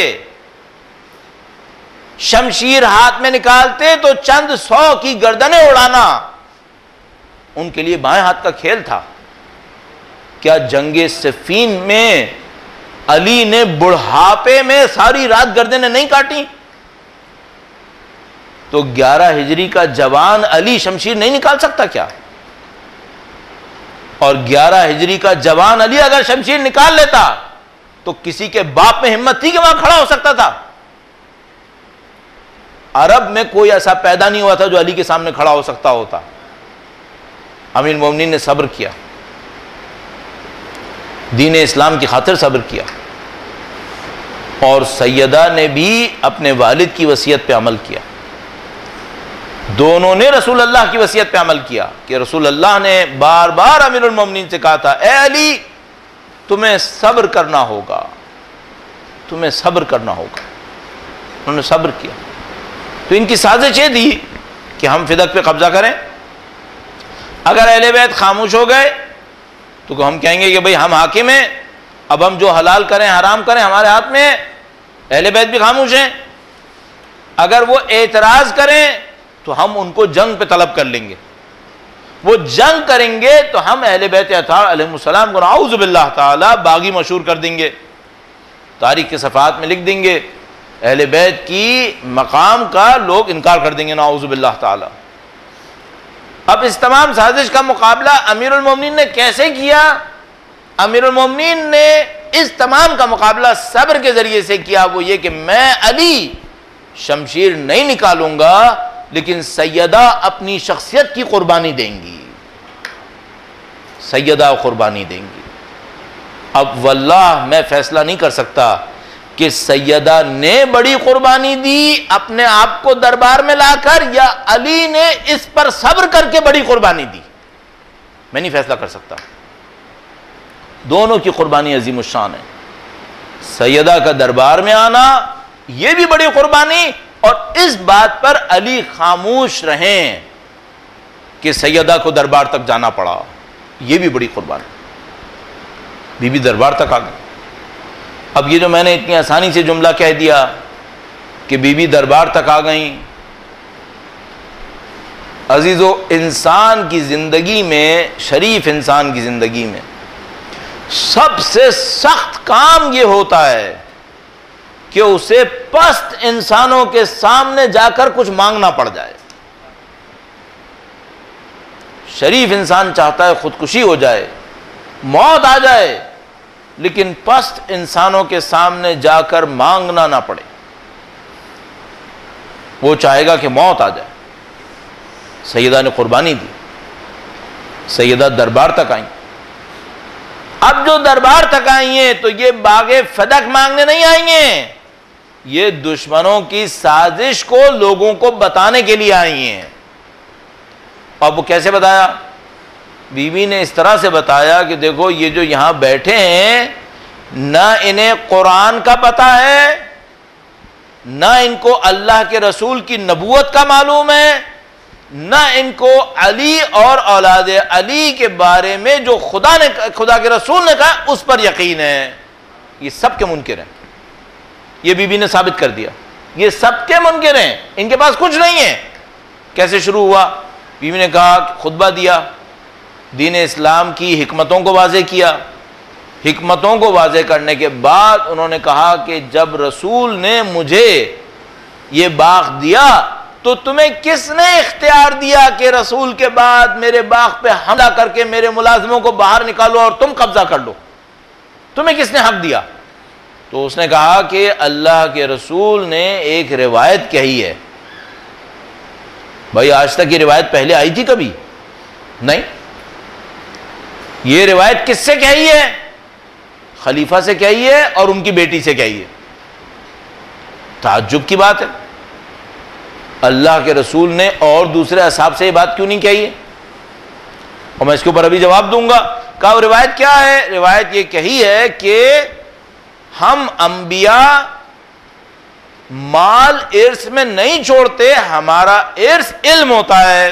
شمشیر ہاتھ میں نکالتے تو چند 100 کی گردنیں اڑانا ان کے لیے بائیں ہاتھ کا کھیل تھا. کیا جنگ صفین میں علی نے بڑھاپے میں ساری رات گردنیں نہیں کاٹی؟ تو 11 ہجری کا جوان علی شمشیر نہیں نکال سکتا کیا؟ اور 11 ہجری کا جوان علی اگر شمشیر نکال لیتا تو کسی کے باپ میں ہمت تھی کہ وہاں کھڑا ہو سکتا تھا؟ عرب میں کوئی ایسا پیدا نہیں ہوا تھا جو علی کے سامنے کھڑا ہو سکتا ہوتا. امیر المومنین نے صبر کیا، دین اسلام کی خاطر صبر کیا، اور سیدہ نے بھی اپنے والد کی وصیت پہ عمل کیا. دونوں نے رسول اللہ کی وصیت پہ عمل کیا کہ رسول اللہ نے بار بار امیر المومنین سے کہا تھا اے علی تمہیں صبر کرنا ہوگا، تمہیں صبر کرنا ہوگا. انہوں نے صبر کیا. تو ان کی سازش یہ تھی کہ ہم فدق پہ قبضہ کریں. اگر اہل بیت خاموش ہو گئے تو ہم کہیں گے کہ بھئی ہم حاکم ہیں، اب ہم جو حلال کریں حرام کریں ہمارے ہاتھ میں ہے. اہل بیت بھی خاموش ہیں. اگر وہ اعتراض کریں تو ہم ان کو جنگ پہ طلب کر لیں گے. وہ جنگ کریں گے تو ہم اہل بیت اطہار علیہ السلام کو نعوذ باللہ تعالی باغی مشہور کر دیں گے، تاریخ کے صفحات میں لکھ دیں گے، اہل بیت کی مقام کا لوگ انکار کر دیں گے نعوذ باللہ تعالی. اب اس تمام سازش کا مقابلہ امیر المومنین نے کیسے کیا؟ امیر المومنین نے اس تمام کا مقابلہ صبر کے ذریعے سے کیا. وہ یہ کہ میں علی شمشیر نہیں نکالوں گا لیکن سیدہ اپنی شخصیت کی قربانی دیں گی، سیدہ قربانی دیں گی. اب واللہ میں فیصلہ نہیں کر سکتا کہ سیدہ نے بڑی قربانی دی اپنے آپ کو دربار میں لا کر یا علی نے اس پر صبر کر کے بڑی قربانی دی. میں نہیں فیصلہ کر سکتا. دونوں کی قربانی عظیم الشان ہے. سیدہ کا دربار میں آنا یہ بھی بڑی قربانی، اور اس بات پر علی خاموش رہیں کہ سیدہ کو دربار تک جانا پڑا، یہ بھی بڑی قربانی. بی بی دربار تک آ گئی. اب یہ جو میں نے اتنی آسانی سے جملہ کہہ دیا کہ بی بی دربار تک آ گئیں، عزیزو انسان کی زندگی میں، شریف انسان کی زندگی میں سب سے سخت کام یہ ہوتا ہے کہ اسے پست انسانوں کے سامنے جا کر کچھ مانگنا پڑ جائے. شریف انسان چاہتا ہے خودکشی ہو جائے، موت آ جائے، لیکن پست انسانوں کے سامنے جا کر مانگنا نہ پڑے. وہ چاہے گا کہ موت آ جائے. سیدہ نے قربانی دی، سیدہ دربار تک آئیں. اب جو دربار تک آئی ہیں تو یہ باغ فدق مانگنے نہیں آئی ہیں، یہ دشمنوں کی سازش کو لوگوں کو بتانے کے لیے آئی ہیں. اب وہ کیسے بتایا؟ بی بی نے اس طرح سے بتایا کہ دیکھو یہ جو یہاں بیٹھے ہیں نہ انہیں قرآن کا پتہ ہے، نہ ان کو اللہ کے رسول کی نبوت کا معلوم ہے، نہ ان کو علی اور اولاد علی کے بارے میں جو خدا کے رسول نے کہا اس پر یقین ہے. یہ سب کے منکر ہیں. یہ بی بی نے ثابت کر دیا یہ سب کے منکر ہیں، ان کے پاس کچھ نہیں ہے. کیسے شروع ہوا؟ بی بی نے کہا، خطبہ دیا، دین اسلام کی حکمتوں کو واضح کیا. حکمتوں کو واضح کرنے کے بعد انہوں نے کہا کہ جب رسول نے مجھے یہ باغ دیا تو تمہیں کس نے اختیار دیا کہ رسول کے بعد میرے باغ پہ حملہ کر کے میرے ملازموں کو باہر نکالو اور تم قبضہ کر لو؟ تمہیں کس نے حق دیا؟ تو اس نے کہا کہ اللہ کے رسول نے ایک روایت کہی ہے. بھائی آج تک یہ روایت پہلے آئی تھی کبھی؟ نہیں. یہ روایت کس سے کہی ہے؟ خلیفہ سے کہی ہے اور ان کی بیٹی سے کہی ہے. تعجب کی بات ہے. اللہ کے رسول نے اور دوسرے اصحاب سے یہ بات کیوں نہیں کہی ہے؟ اور میں اس کے اوپر ابھی جواب دوں گا. کہا روایت کیا ہے؟ روایت یہ کہی ہے کہ ہم انبیاء مال ارث میں نہیں چھوڑتے، ہمارا ارث علم ہوتا ہے،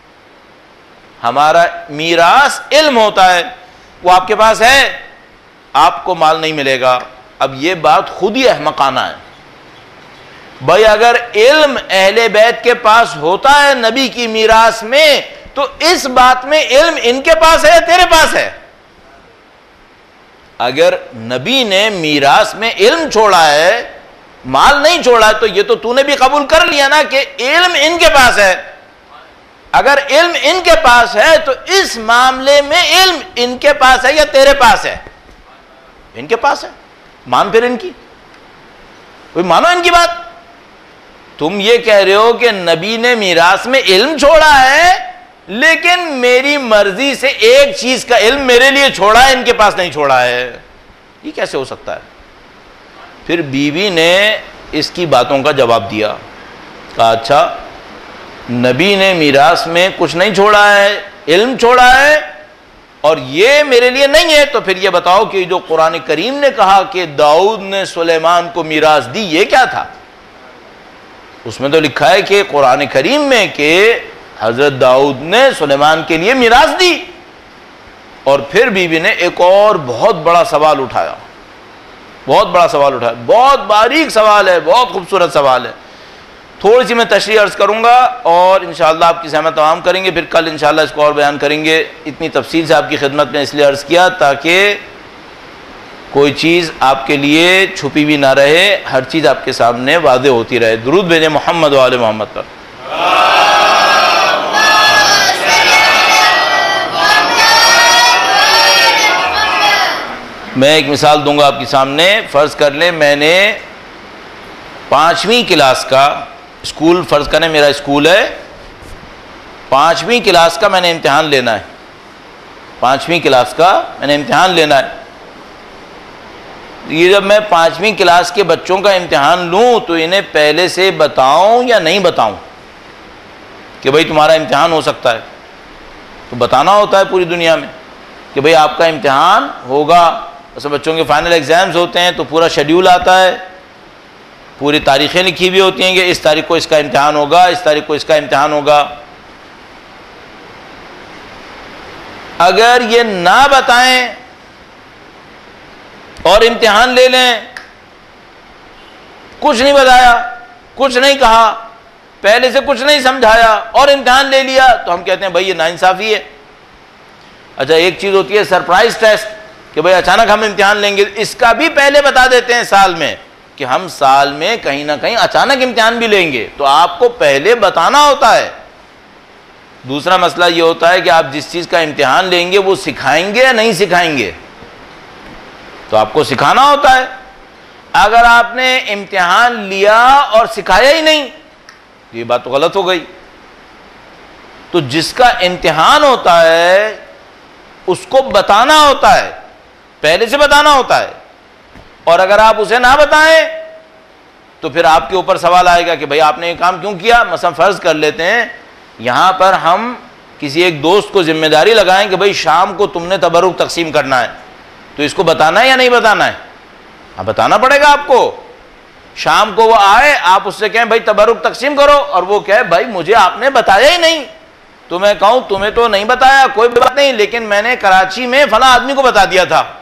ہمارا میراث علم ہوتا ہے. وہ آپ کے پاس ہے، آپ کو مال نہیں ملے گا. اب یہ بات خود ہی احمقانہ ہے. بھائی اگر علم اہل بیت کے پاس ہوتا ہے نبی کی میراث میں تو اس بات میں علم ان کے پاس ہے تیرے پاس ہے. اگر نبی نے میراث میں علم چھوڑا ہے مال نہیں چھوڑا تو یہ تو نے بھی قبول کر لیا نا کہ علم ان کے پاس ہے. اگر علم ان کے پاس ہے تو اس معاملے میں علم ان کے پاس ہے یا تیرے پاس ہے؟ ان کے پاس ہے. مان پھر ان کی، کوئی مانو ان کی بات. تم یہ کہہ رہے ہو کہ نبی نے میراث میں علم چھوڑا ہے، لیکن میری مرضی سے ایک چیز کا علم میرے لیے چھوڑا ہے، ان کے پاس نہیں چھوڑا ہے. یہ کیسے ہو سکتا ہے؟ پھر بیوی نے اس کی باتوں کا جواب دیا، کہا اچھا نبی نے میراث میں کچھ نہیں چھوڑا ہے، علم چھوڑا ہے، اور یہ میرے لیے نہیں ہے، تو پھر یہ بتاؤ کہ جو قرآن کریم نے کہا کہ داؤد نے سلیمان کو میراث دی، یہ کیا تھا؟ اس میں تو لکھا ہے کہ قرآن کریم میں کہ حضرت داؤد نے سلیمان کے لیے میراث دی. اور پھر بیوی نے ایک اور بہت بڑا سوال اٹھایا، بہت بڑا سوال اٹھایا، بہت باریک سوال ہے، بہت خوبصورت سوال ہے. تھوڑی سی میں تشریح عرض کروں گا اور انشاءاللہ آپ کی سہمت تمام کریں گے، پھر کل انشاءاللہ اس کو اور بیان کریں گے. اتنی تفصیل سے آپ کی خدمت میں اس لیے عرض کیا تاکہ کوئی چیز آپ کے لیے چھپی بھی نہ رہے، ہر چیز آپ کے سامنے واضح ہوتی رہے. درود بھیجیں محمد و آل محمد پر. میں ایک مثال دوں گا آپ کے سامنے. فرض کر لیں میں نے 5ویں کلاس کا اسکول، فرض کریں میرا اسکول ہے، 5ویں کلاس کا میں نے امتحان لینا ہے. 5ویں کلاس کا میں نے امتحان لینا ہے. یہ جب میں 5ویں کلاس کے بچوں کا امتحان لوں تو انہیں پہلے سے بتاؤں یا نہیں بتاؤں کہ بھئی تمہارا امتحان ہو سکتا ہے؟ تو بتانا ہوتا ہے پوری دنیا میں کہ بھئی آپ کا امتحان ہوگا. ویسے بچوں کے فائنل ایگزامز ہوتے ہیں تو پورا شیڈیول آتا ہے، پوری تاریخیں لکھی ہوئی ہوتی ہیں کہ اس تاریخ کو اس کا امتحان ہوگا، اس تاریخ کو اس کا امتحان ہوگا. اگر یہ نہ بتائیں اور امتحان لے لیں، کچھ نہیں بتایا، کچھ نہیں کہا، پہلے سے کچھ نہیں سمجھایا اور امتحان لے لیا، تو ہم کہتے ہیں بھائی یہ ناانصافی ہے. اچھا ایک چیز ہوتی ہے سرپرائز ٹیسٹ کہ بھائی اچانک ہم امتحان لیں گے، اس کا بھی پہلے بتا دیتے ہیں سال میں کہ ہم سال میں کہیں نہ کہیں اچانک امتحان بھی لیں گے، تو آپ کو پہلے بتانا ہوتا ہے. دوسرا مسئلہ یہ ہوتا ہے کہ آپ جس چیز کا امتحان لیں گے وہ سکھائیں گے یا نہیں سکھائیں گے، تو آپ کو سکھانا ہوتا ہے. اگر آپ نے امتحان لیا اور سکھایا ہی نہیں، یہ بات تو غلط ہو گئی. تو جس کا امتحان ہوتا ہے اس کو بتانا ہوتا ہے، پہلے سے بتانا ہوتا ہے. اور اگر آپ اسے نہ بتائیں تو پھر آپ کے اوپر سوال آئے گا کہ بھئی آپ نے یہ کام کیوں کیا. مثلا فرض کر لیتے ہیں یہاں پر ہم کسی ایک دوست کو ذمہ داری لگائیں کہ بھئی شام کو تم نے تبرک تقسیم کرنا ہے، تو اس کو بتانا ہے یا نہیں بتانا ہے؟ ہاں بتانا پڑے گا آپ کو. شام کو وہ آئے، آپ اس سے کہیں بھئی تبرک تقسیم کرو، اور وہ کہے بھائی مجھے آپ نے بتایا ہی نہیں. تو میں کہوں تمہیں تو نہیں بتایا، کوئی بات نہیں، لیکن میں نے کراچی میں فلاں آدمی کو بتا دیا تھا.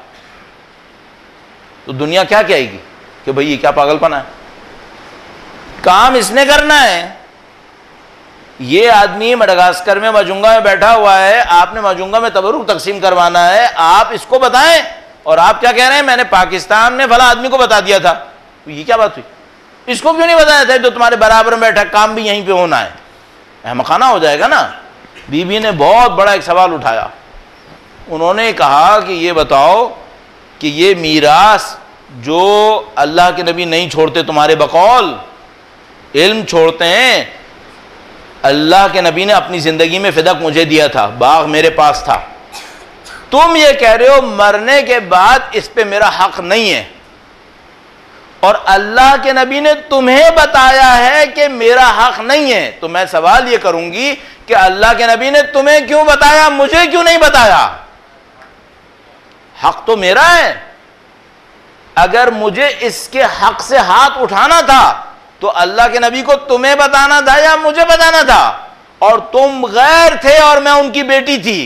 تو دنیا کیا کہے گی کہ بھئی یہ کیا پاگل پنا ہے، کام اس نے کرنا ہے. یہ آدمی مڈغاسکر میں ماجونگا میں بیٹھا ہوا ہے، آپ نے ماجونگا میں تبرک تقسیم کروانا ہے، آپ اس کو بتائیں، اور آپ کیا کہہ رہے ہیں میں نے پاکستان میں فلاں آدمی کو بتا دیا تھا. تو یہ کیا بات ہوئی؟ اس کو کیوں نہیں بتایا تھا جو تمہارے برابر میں بیٹھا، کام بھی یہیں پہ ہونا ہے؟ احمقانہ ہو جائے گا نا. بیوی نے بہت بڑا ایک سوال اٹھایا. انہوں نے کہا کہ یہ بتاؤ کہ یہ میراث جو اللہ کے نبی نہیں چھوڑتے تمہارے بقول، علم چھوڑتے ہیں، اللہ کے نبی نے اپنی زندگی میں فدق مجھے دیا تھا، باغ میرے پاس تھا، تم یہ کہہ رہے ہو مرنے کے بعد اس پہ میرا حق نہیں ہے، اور اللہ کے نبی نے تمہیں بتایا ہے کہ میرا حق نہیں ہے. تو میں سوال یہ کروں گی کہ اللہ کے نبی نے تمہیں کیوں بتایا، مجھے کیوں نہیں بتایا؟ حق تو میرا ہے. اگر مجھے اس کے حق سے ہاتھ اٹھانا تھا تو اللہ کے نبی کو تمہیں بتانا تھا یا مجھے بتانا تھا؟ اور تم غیر تھے اور میں ان کی بیٹی تھی.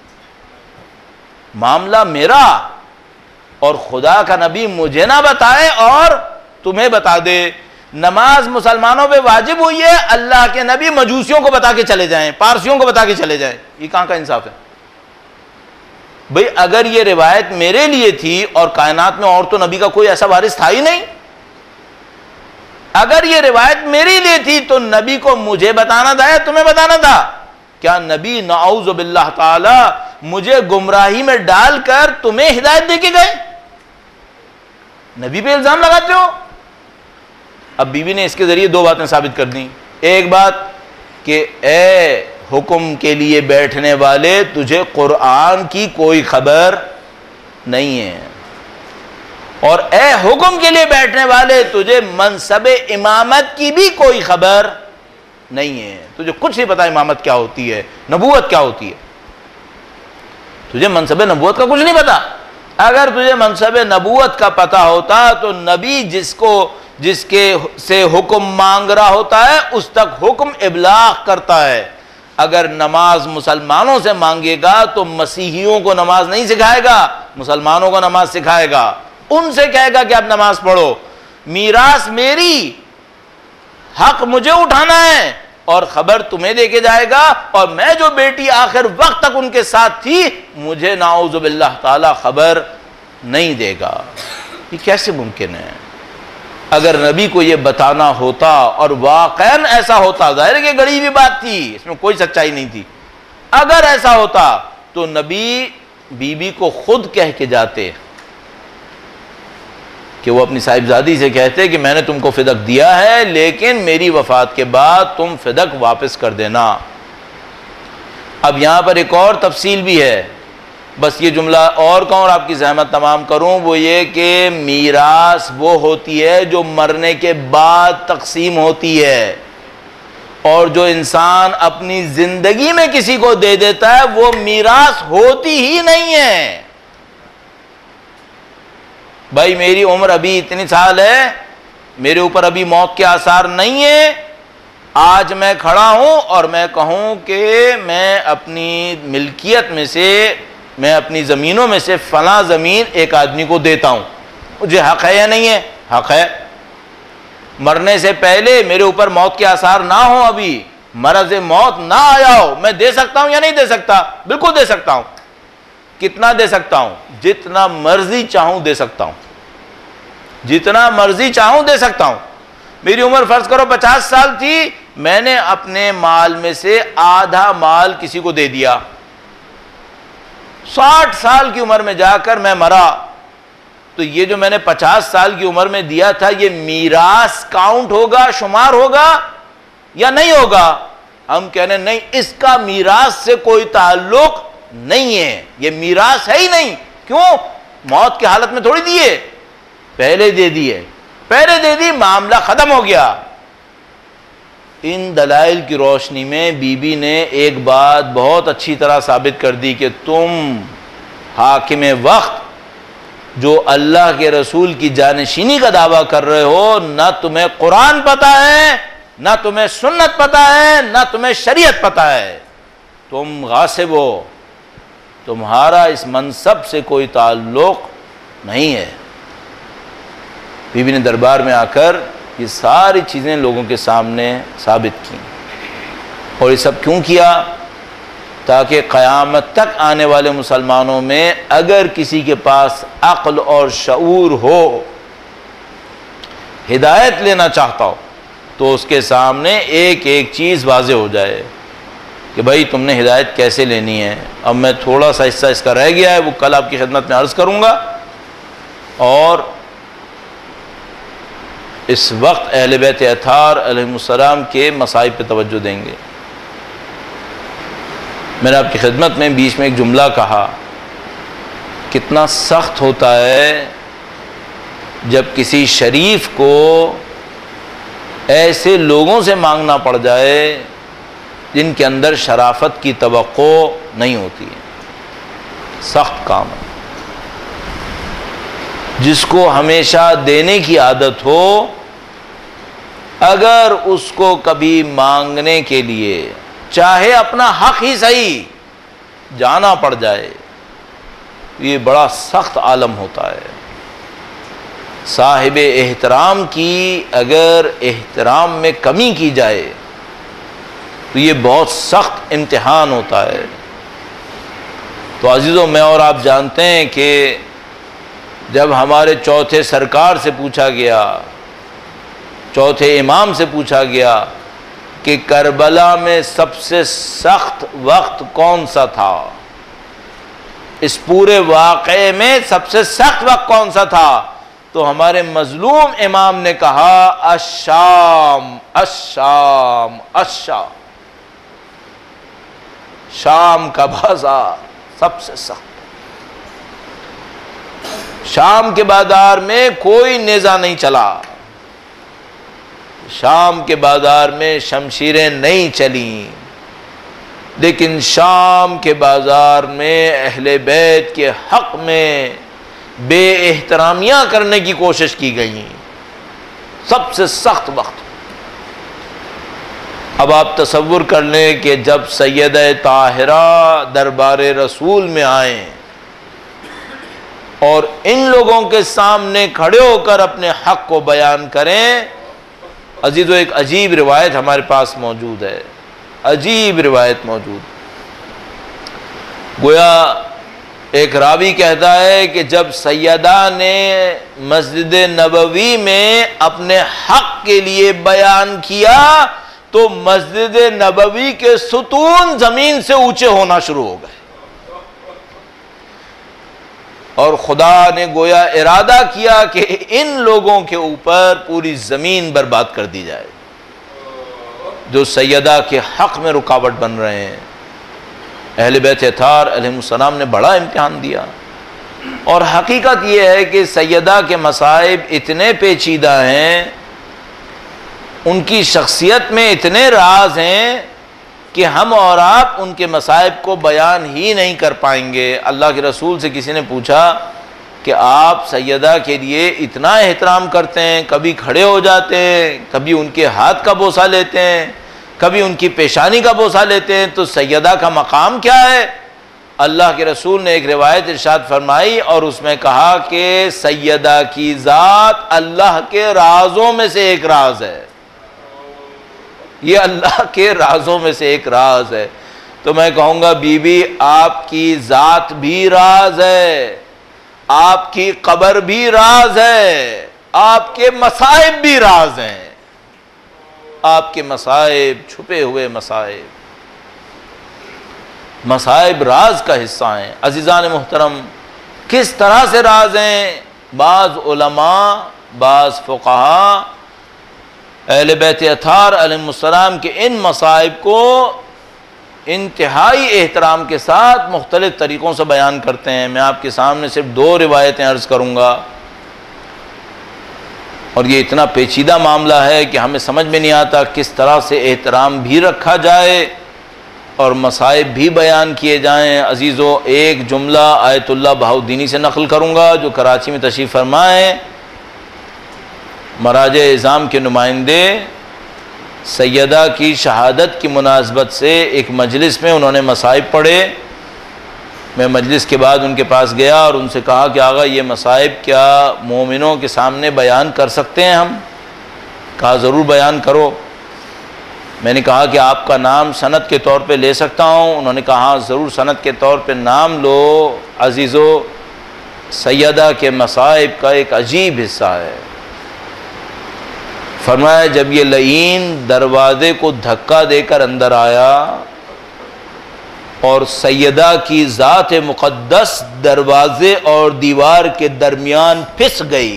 معاملہ میرا، اور خدا کا نبی مجھے نہ بتائے اور تمہیں بتا دے. نماز مسلمانوں پہ واجب ہوئی ہے، اللہ کے نبی مجوسیوں کو بتا کے چلے جائیں، پارسیوں کو بتا کے چلے جائیں. یہ کہاں کا انصاف ہے بھئی؟ اگر یہ روایت میرے لیے تھی اور کائنات میں اور تو نبی کا کوئی ایسا وارث تھا ہی نہیں، اگر یہ روایت میری لیے تھی تو نبی کو مجھے بتانا تھا یا تمہیں بتانا تھا؟ کیا نبی نعوذ باللہ تعالی مجھے گمراہی میں ڈال کر تمہیں ہدایت دے کے گئے؟ نبی پہ الزام لگاتے ہو۔ اب بی بی نے اس کے ذریعے دو باتیں ثابت کر دیں۔ ایک بات کہ اے حکم کے لیے بیٹھنے والے، تجھے قرآن کی کوئی خبر نہیں ہے، اور اے حکم کے لیے بیٹھنے والے، تجھے منصب امامت کی بھی کوئی خبر نہیں ہے، تجھے کچھ نہیں پتا امامت کیا ہوتی ہے، نبوت کیا ہوتی ہے، تجھے منصب نبوت کا کچھ نہیں پتا۔ اگر تجھے منصب نبوت کا پتا ہوتا تو نبی جس کے سے حکم مانگ رہا ہوتا ہے اس تک حکم ابلاغ کرتا ہے۔ اگر نماز مسلمانوں سے مانگے گا تو مسیحیوں کو نماز نہیں سکھائے گا، مسلمانوں کو نماز سکھائے گا، ان سے کہے گا کہ آپ نماز پڑھو۔ میراث میری، حق مجھے اٹھانا ہے، اور خبر تمہیں دے کے جائے گا، اور میں جو بیٹی آخر وقت تک ان کے ساتھ تھی مجھے نعوذ باللہ تعالی خبر نہیں دے گا۔ یہ کیسے ممکن ہے؟ اگر نبی کو یہ بتانا ہوتا اور واقعاً ایسا ہوتا، ظاہر ہے کہ گڑی ہوئی بات تھی، اس میں کوئی سچائی نہیں تھی، اگر ایسا ہوتا تو نبی بی بی کو خود کہہ کے جاتے کہ وہ اپنی صاحبزادی سے کہتے کہ میں نے تم کو فدق دیا ہے لیکن میری وفات کے بعد تم فدق واپس کر دینا۔ اب یہاں پر ایک اور تفصیل بھی ہے، بس یہ جملہ اور کہوں اور آپ کی زحمت تمام کروں، وہ یہ کہ میراث وہ ہوتی ہے جو مرنے کے بعد تقسیم ہوتی ہے، اور جو انسان اپنی زندگی میں کسی کو دے دیتا ہے وہ میراث ہوتی ہی نہیں ہے۔ بھائی میری عمر ابھی اتنی سال ہے، میرے اوپر ابھی موت کے آثار نہیں ہیں، آج میں کھڑا ہوں اور میں کہوں کہ میں اپنی ملکیت میں سے، میں اپنی زمینوں میں سے فلاں زمین ایک آدمی کو دیتا ہوں، مجھے حق ہے یا نہیں ہے؟ حق ہے۔ مرنے سے پہلے میرے اوپر موت کے آثار نہ ہوں، ابھی مرض موت نہ آیا ہو، میں دے سکتا ہوں یا نہیں دے سکتا؟ بالکل دے سکتا ہوں۔ کتنا دے سکتا ہوں؟ جتنا مرضی چاہوں دے سکتا ہوں، جتنا مرضی چاہوں دے سکتا ہوں۔ میری عمر فرض کرو 50 سال تھی، میں نے اپنے مال میں سے آدھا مال کسی کو دے دیا، 60 سال کی عمر میں جا کر میں مرا، تو یہ جو میں نے 50 سال کی عمر میں دیا تھا یہ میراث کاؤنٹ ہوگا، شمار ہوگا یا نہیں ہوگا؟ ہم کہنے نہیں، اس کا میراث سے کوئی تعلق نہیں ہے، یہ میراث ہے ہی نہیں۔ کیوں؟ موت کی حالت میں تھوڑی دیے، پہلے دے دیے، پہلے دے دی، معاملہ ختم ہو گیا۔ ان دلائل کی روشنی میں بی بی نے ایک بات بہت اچھی طرح ثابت کر دی کہ تم حاکم وقت جو اللہ کے رسول کی جانشینی کا دعویٰ کر رہے ہو، نہ تمہیں قرآن پتہ ہے، نہ تمہیں سنت پتہ ہے، نہ تمہیں شریعت پتہ ہے، تم غاصب ہو، تمہارا اس منصب سے کوئی تعلق نہیں ہے۔ بی بی نے دربار میں آ کر یہ ساری چیزیں لوگوں کے سامنے ثابت کی، اور یہ سب کیوں کیا؟ تاکہ قیامت تک آنے والے مسلمانوں میں اگر کسی کے پاس عقل اور شعور ہو، ہدایت لینا چاہتا ہو، تو اس کے سامنے ایک ایک چیز واضح ہو جائے کہ بھائی تم نے ہدایت کیسے لینی ہے۔ اب میں تھوڑا سا حصہ اس کا رہ گیا ہے، وہ کل آپ کی خدمت میں عرض کروں گا، اور اس وقت اہل بیت اطہار علیہم السلام کے مصائب پہ توجہ دیں گے۔ میں نے آپ کی خدمت میں بیچ میں ایک جملہ کہا، کتنا سخت ہوتا ہے جب کسی شریف کو ایسے لوگوں سے مانگنا پڑ جائے جن کے اندر شرافت کی توقع نہیں ہوتی ہے۔ سخت کام ہے۔ جس کو ہمیشہ دینے کی عادت ہو، اگر اس کو کبھی مانگنے کے لیے چاہے اپنا حق ہی صحیح جانا پڑ جائے، یہ بڑا سخت عالم ہوتا ہے۔ صاحب احترام کی اگر احترام میں کمی کی جائے تو یہ بہت سخت امتحان ہوتا ہے۔ تو عزیزوں، میں اور آپ جانتے ہیں کہ جب ہمارے چوتھے سرکار سے پوچھا گیا چوتھے امام سے پوچھا گیا کہ کربلا میں سب سے سخت وقت کون سا تھا، اس پورے واقعے میں سب سے سخت وقت کون سا تھا؟ تو ہمارے مظلوم امام نے کہا الشام الشام الشام، شام کا بازار سب سے سخت۔ شام کے بازار میں کوئی نیزہ نہیں چلا، شام کے بازار میں شمشیریں نہیں چلیں، لیکن شام کے بازار میں اہل بیت کے حق میں بے احترامیاں کرنے کی کوشش کی گئی، سب سے سخت وقت۔ اب آپ تصور کر لیں کہ جب سیدہ طاہرہ دربار رسول میں آئیں اور ان لوگوں کے سامنے کھڑے ہو کر اپنے حق کو بیان کریں۔ عزیزو، ایک عجیب روایت ہمارے پاس موجود ہے، عجیب روایت موجود۔ گویا ایک راوی کہتا ہے کہ جب سیدہ نے مسجد نبوی میں اپنے حق کے لیے بیان کیا تو مسجد نبوی کے ستون زمین سے اونچے ہونا شروع ہو گئے، اور خدا نے گویا ارادہ کیا کہ ان لوگوں کے اوپر پوری زمین برباد کر دی جائے جو سیدہ کے حق میں رکاوٹ بن رہے ہیں۔ اہل بیت اطہار علیہ السلام نے بڑا امتحان دیا، اور حقیقت یہ ہے کہ سیدہ کے مصائب اتنے پیچیدہ ہیں، ان کی شخصیت میں اتنے راز ہیں کہ ہم اور آپ ان کے مصائب کو بیان ہی نہیں کر پائیں گے۔ اللہ کے رسول سے کسی نے پوچھا کہ آپ سیدہ کے لیے اتنا احترام کرتے ہیں، کبھی کھڑے ہو جاتے ہیں، کبھی ان کے ہاتھ کا بوسہ لیتے ہیں، کبھی ان کی پیشانی کا بوسہ لیتے ہیں، تو سیدہ کا مقام کیا ہے؟ اللہ کے رسول نے ایک روایت ارشاد فرمائی اور اس میں کہا کہ سیدہ کی ذات اللہ کے رازوں میں سے ایک راز ہے، یہ اللہ کے رازوں میں سے ایک راز ہے۔ تو میں کہوں گا بی بی، آپ کی ذات بھی راز ہے، آپ کی قبر بھی راز ہے، آپ کے مصائب بھی راز ہیں، آپ کے مصائب، چھپے ہوئے مصائب، مصائب راز کا حصہ ہیں۔ عزیزان محترم، کس طرح سے راز ہیں؟ بعض علماء، بعض فقہاء اہل بیت اطہار علیہ السلام کے ان مصائب کو انتہائی احترام کے ساتھ مختلف طریقوں سے بیان کرتے ہیں۔ میں آپ کے سامنے صرف 2 روایتیں عرض کروں گا، اور یہ اتنا پیچیدہ معاملہ ہے کہ ہمیں سمجھ میں نہیں آتا کس طرح سے احترام بھی رکھا جائے اور مصائب بھی بیان کیے جائیں۔ عزیزو، ایک جملہ آیت اللہ بہاؤالدینی سے نقل کروں گا جو کراچی میں تشریف فرما ہیں، مراجع اعظام کے نمائندے، سیدہ کی شہادت کی مناسبت سے ایک مجلس میں انہوں نے مصائب پڑھے۔ میں مجلس کے بعد ان کے پاس گیا اور ان سے کہا کہ آقا یہ مصائب کیا مومنوں کے سامنے بیان کر سکتے ہیں ہم؟ کہا ضرور بیان کرو۔ میں نے کہا کہ آپ کا نام سند کے طور پہ لے سکتا ہوں؟ انہوں نے کہا ہاں ضرور سند کے طور پہ نام لو۔ عزیزو، سیدہ کے مصائب کا ایک عجیب حصہ ہے۔ فرمایا جب یہ لعین دروازے کو دھکا دے کر اندر آیا اور سیدہ کی ذات مقدس دروازے اور دیوار کے درمیان پھس گئی،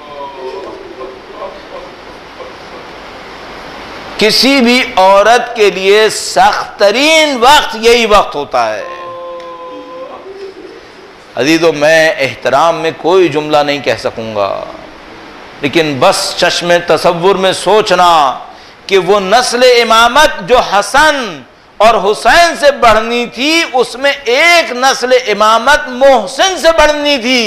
کسی بھی عورت کے لیے سخت ترین وقت یہی وقت ہوتا ہے۔ عزیزو، میں احترام میں کوئی جملہ نہیں کہہ سکوں گا، لیکن بس چشم تصور میں سوچنا کہ وہ نسل امامت جو حسن اور حسین سے بڑھنی تھی، اس میں ایک نسل امامت محسن سے بڑھنی تھی،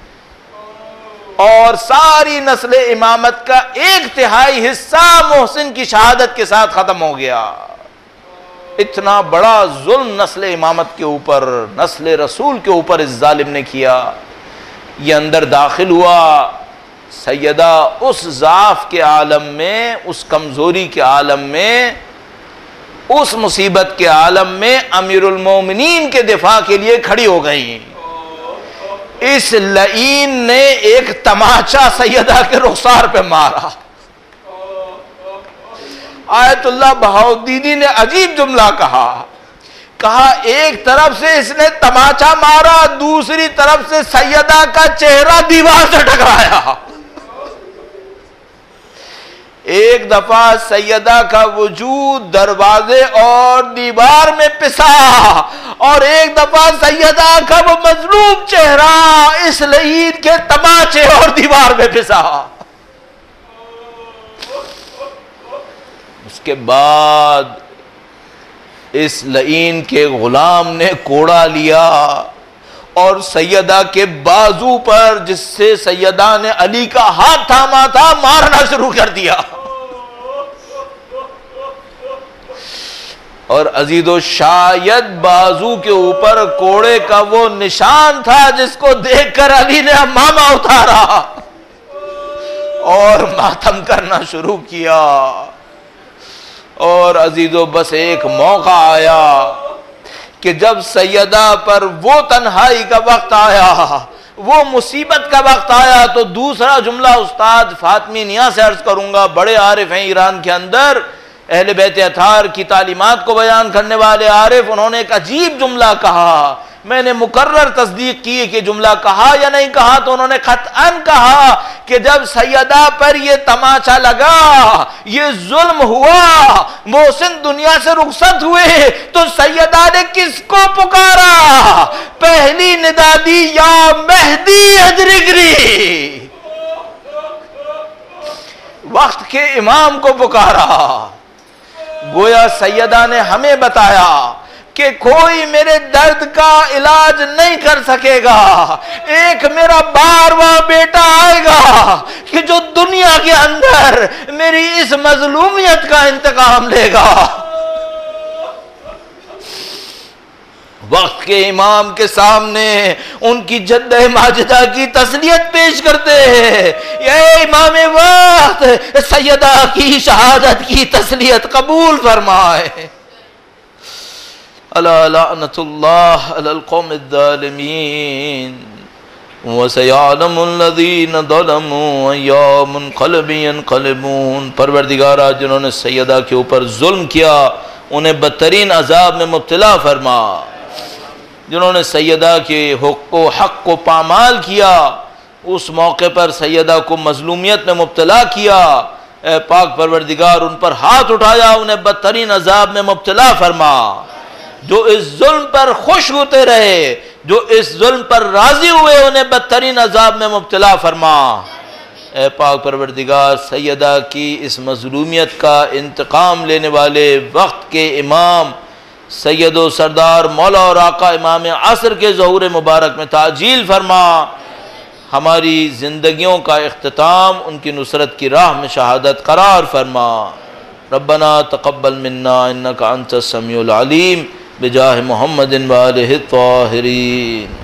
اور ساری نسل امامت کا 1/3 حصہ محسن کی شہادت کے ساتھ ختم ہو گیا۔ اتنا بڑا ظلم نسل امامت کے اوپر، نسل رسول کے اوپر اس ظالم نے کیا۔ یہ اندر داخل ہوا، سیدہ اس ضعف کے عالم میں، اس کمزوری کے عالم میں، اس مصیبت کے عالم میں امیر المومنین کے دفاع کے لیے کھڑی ہو گئی۔ اس لعین نے ایک تماچا سیدہ کے رخسار پہ مارا، آیت اللہ بہاؤالدینی نے عجیب جملہ کہا ایک طرف سے اس نے تماچا مارا، دوسری طرف سے سیدہ کا چہرہ دیوار سے ٹکرایا۔ ایک دفعہ سیدہ کا وجود دروازے اور دیوار میں پسا، اور ایک دفعہ سیدہ کا وہ مظلوم چہرہ اس لعین کے تماچے اور دیوار میں پسا۔ اس کے بعد اس لعین کے غلام نے کوڑا لیا اور سیدہ کے بازو پر، جس سے سیدہ نے علی کا ہاتھ تھاما تھا، مارنا شروع کر دیا۔ اور عزیزو، شاید بازو کے اوپر کوڑے کا وہ نشان تھا جس کو دیکھ کر علی نے امامہ اتارا اور ماتم کرنا شروع کیا۔ اور عزیزو، بس ایک موقع آیا کہ جب سیدہ پر وہ تنہائی کا وقت آیا، وہ مصیبت کا وقت آیا، تو دوسرا جملہ استاد فاطمی نیاز سے عرض کروں گا، بڑے عارف ہیں ایران کے اندر، اہل بیت اطہار کی تعلیمات کو بیان کرنے والے عارف، انہوں نے ایک عجیب جملہ کہا۔ میں نے مقرر تصدیق کی کہ جملہ کہا یا نہیں کہا، تو انہوں نے قطعاً کہا کہ جب سیدہ پر یہ تماچا لگا، یہ ظلم ہوا، محسن دنیا سے رخصت ہوئے، تو سیدہ نے کس کو پکارا؟ پہلی ندا دی، یا مہدی ادرکنی، وقت کے امام کو پکارا۔ گویا سیدہ نے ہمیں بتایا کہ کوئی میرے درد کا علاج نہیں کر سکے گا، ایک میرا بارواں بیٹا آئے گا کہ جو دنیا کے اندر میری اس مظلومیت کا انتقام لے گا۔ وقت کے امام کے سامنے ان کی جدہ ماجدہ کی تسلیت پیش کرتے ہیں، اے امام وقت، سیدہ کی شہادت کی تسلیت قبول فرمائے۔ الا لعنت اللہ علی القوم الظالمین وسیعلم الذین ظلموا ای منقلب ینقلبون۔ پروردگارہ، جنہوں نے سیدہ کے اوپر ظلم کیا انہیں بدترین عذاب میں مبتلا فرما، جنہوں نے سیدہ کے حق کو پامال کیا، اس موقع پر سیدہ کو مظلومیت میں مبتلا کیا، اے پاک پروردگار ان پر ہاتھ اٹھایا، انہیں بدترین عذاب میں مبتلا فرما۔ جو اس ظلم پر خوش ہوتے رہے، جو اس ظلم پر راضی ہوئے، انہیں بدترین عذاب میں مبتلا فرما۔ اے پاک پروردگار، سیدہ کی اس مظلومیت کا انتقام لینے والے وقت کے امام سید و سردار مولا اور آقا امام عصر کے ظہور مبارک میں تعجیل فرما۔ ہماری زندگیوں کا اختتام ان کی نصرت کی راہ میں شہادت قرار فرما۔ ربنا تقبل منا انک انت السمیع العلیم بجاہ محمد و آلہ الطاہرین۔